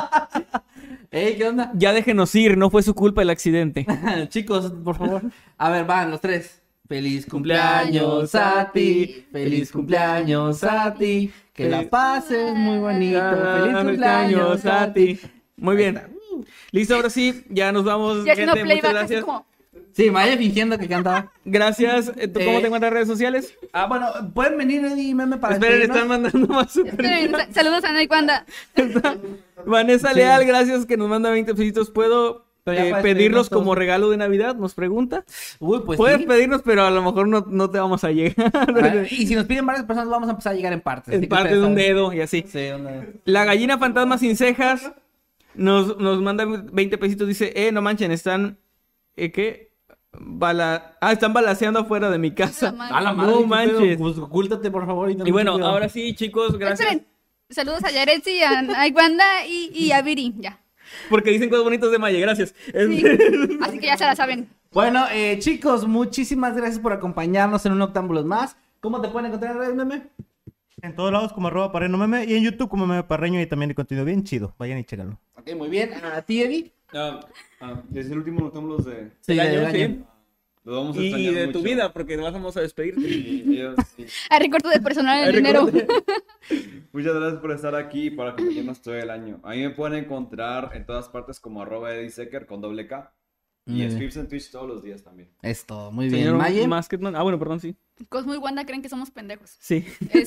Ey, ¿qué onda? Ya déjenos ir, no fue su culpa el accidente. Chicos, por favor. A ver, van los tres. Feliz cumpleaños a ti. Feliz cumpleaños a ti. Que la pases muy bonito. Feliz cumpleaños a ti. Muy bien. Listo, ahora sí, ya nos vamos. Ya haciendo Gente, muchas playback, así gracias. como... Sí, Maya fingiendo que cantaba. Gracias. ¿Tú cómo te encuentras en redes sociales? Bueno, pueden venir Eddie y Meme para Esperen, despedirnos? están mandando más superchats. Esperen, saludos a Naikwanda. Vanessa Leal, gracias que nos manda 20 pesitos. ¿Puedo Pero ya puedes pedirlos pedirnos todos. como regalo de Navidad? Nos pregunta. Uy, pues Puedes sí. pedirnos, pero a lo mejor no te vamos a llegar. Y si nos piden varias personas, vamos a empezar a llegar en partes. así En que parte de ustedes un saben. dedo y así. Sí, una... La gallina fantasma sin cejas nos manda 20 pesitos. Dice, no manchen, están... ¿Qué? Están balaceando afuera de mi casa. La madre. A la madre, No qué pedo. manches. Pues ocúltate, por favor. Y bueno, ahora sí, chicos, gracias. Esperen. Saludos a Yaretsi, a Naikwanda y a Viri. Ya. Porque dicen cosas bonitas de Maya, gracias. Sí. Así que ya se la saben. Bueno, chicos, muchísimas gracias por acompañarnos en un Octámbulos más. ¿Cómo te pueden encontrar en redes, Meme? En todos lados como @parreño_meme y en YouTube como Meme Parreño y también de contenido bien chido. Vayan y chécalo. Ok, muy bien. ¿A ti, Eddie? Es el último Noctámbulos de... Sí, año, del sí. año. Lo vamos a Y extrañar de tu mucho. vida, porque nos vamos a despedir. Sí. A recorto de personal en enero. Muchas gracias por estar aquí y por acompañarnos todo el año. A mí me pueden encontrar en todas partes como @EddieSecker con doble K. Muy Y bien. streams en Twitch todos los días también. Es todo, muy bien. Señor Maye. Masketman. Bueno, perdón, sí. Cosmo y Wanda creen que somos pendejos. Sí.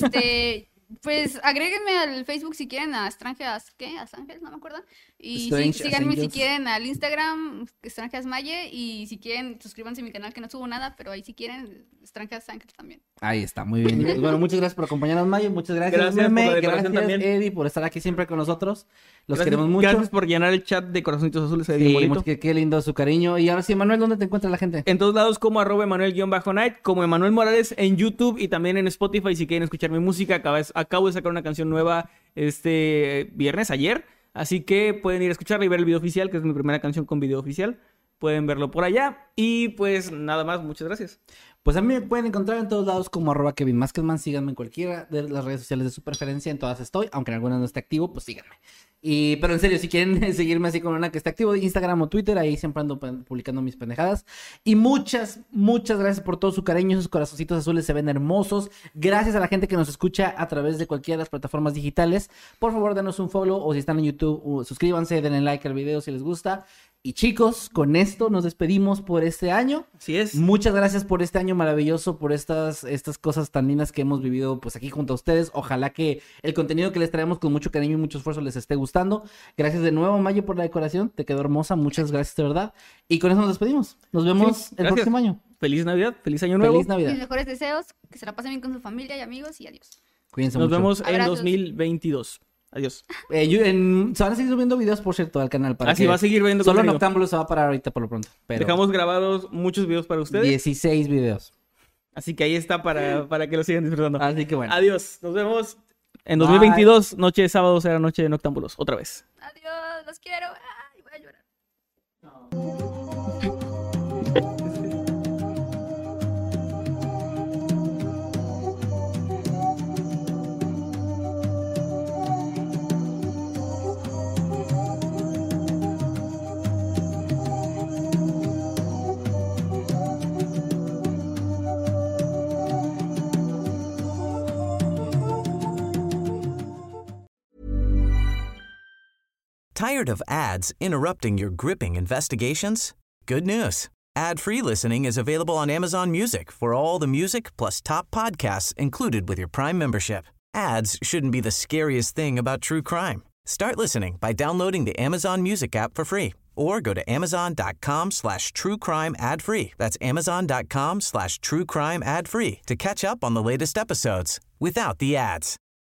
Pues agréguenme al Facebook si quieren a Strangeas, ¿qué? A Strangeas, no me acuerdo. Y Strange síganme si Angels. quieren al Instagram, Strangeas Maye. Y si quieren, suscríbanse a mi canal que no subo nada, pero ahí si quieren, Strangeas Angels también. Ahí está, muy bien. Pues bueno, muchas gracias por acompañarnos, Mayo. Muchas gracias, Gracias por Meme. la decoración Gracias, también. Eddie, por estar aquí siempre con nosotros. Los Gracias- queremos mucho. Gracias por llenar el chat de corazoncitos azules. Sí, bien bonito. qué lindo su cariño. Y ahora sí, Manuel, ¿dónde te encuentra la gente? En todos lados como @Emanuel_Night, como Emanuel Morales en YouTube y también en Spotify si quieren escuchar mi música. Acabo de sacar una canción nueva este viernes, ayer. Así que pueden ir a escucharla y ver el video oficial, que es mi primera canción con video oficial. Pueden verlo por allá. Y pues nada más, muchas gracias. Pues a mí me pueden encontrar en todos lados como @Kevin Masketman. Síganme en cualquiera de las redes sociales de su preferencia. En todas estoy, aunque en algunas no esté activo, pues síganme. Pero en serio, si quieren seguirme así con una que esté activo, Instagram o Twitter, ahí siempre ando publicando mis pendejadas. Y muchas gracias por todo su cariño. Sus corazoncitos azules se ven hermosos. Gracias a la gente que nos escucha a través de cualquiera de las plataformas digitales. Por favor, denos un follow o si están en YouTube, suscríbanse, denle like al video si les gusta. Y chicos, con esto nos despedimos por este año. Así es. Muchas gracias por este año maravilloso, por estas cosas tan lindas que hemos vivido pues aquí junto a ustedes. Ojalá que el contenido que les traemos con mucho cariño y mucho esfuerzo les esté gustando. Gracias de nuevo, Mayo, por la decoración. Te quedó hermosa. Muchas gracias de verdad. Y con eso nos despedimos. Nos vemos Sí, el gracias. próximo año. Feliz Navidad, feliz año nuevo. Feliz Mis Navidad. mejores deseos, que se la pasen bien con su familia y amigos y adiós. Cuídense Nos mucho. vemos en Abrazos. 2022. Adiós. Se van a seguir subiendo videos, por cierto, al canal. Para Así que va a seguir viendo Solo contenido. Noctámbulos se va a parar ahorita por lo pronto. Pero Dejamos grabados muchos videos para ustedes. 16 videos. Así que ahí está para que lo sigan disfrutando. Así que bueno. Adiós. Nos vemos en Bye. 2022. Noche de sábado será noche de Noctámbulos. Otra vez. Adiós, los quiero. Ay, voy a llorar. Tired of ads interrupting your gripping investigations? Good news. Ad-free listening is available on Amazon Music for all the music plus top podcasts included with your Prime membership. Ads shouldn't be the scariest thing about true crime. Start listening by downloading the Amazon Music app for free or go to amazon.com/truecrime ad-free. That's amazon.com/truecrime ad-free to catch up on the latest episodes without the ads.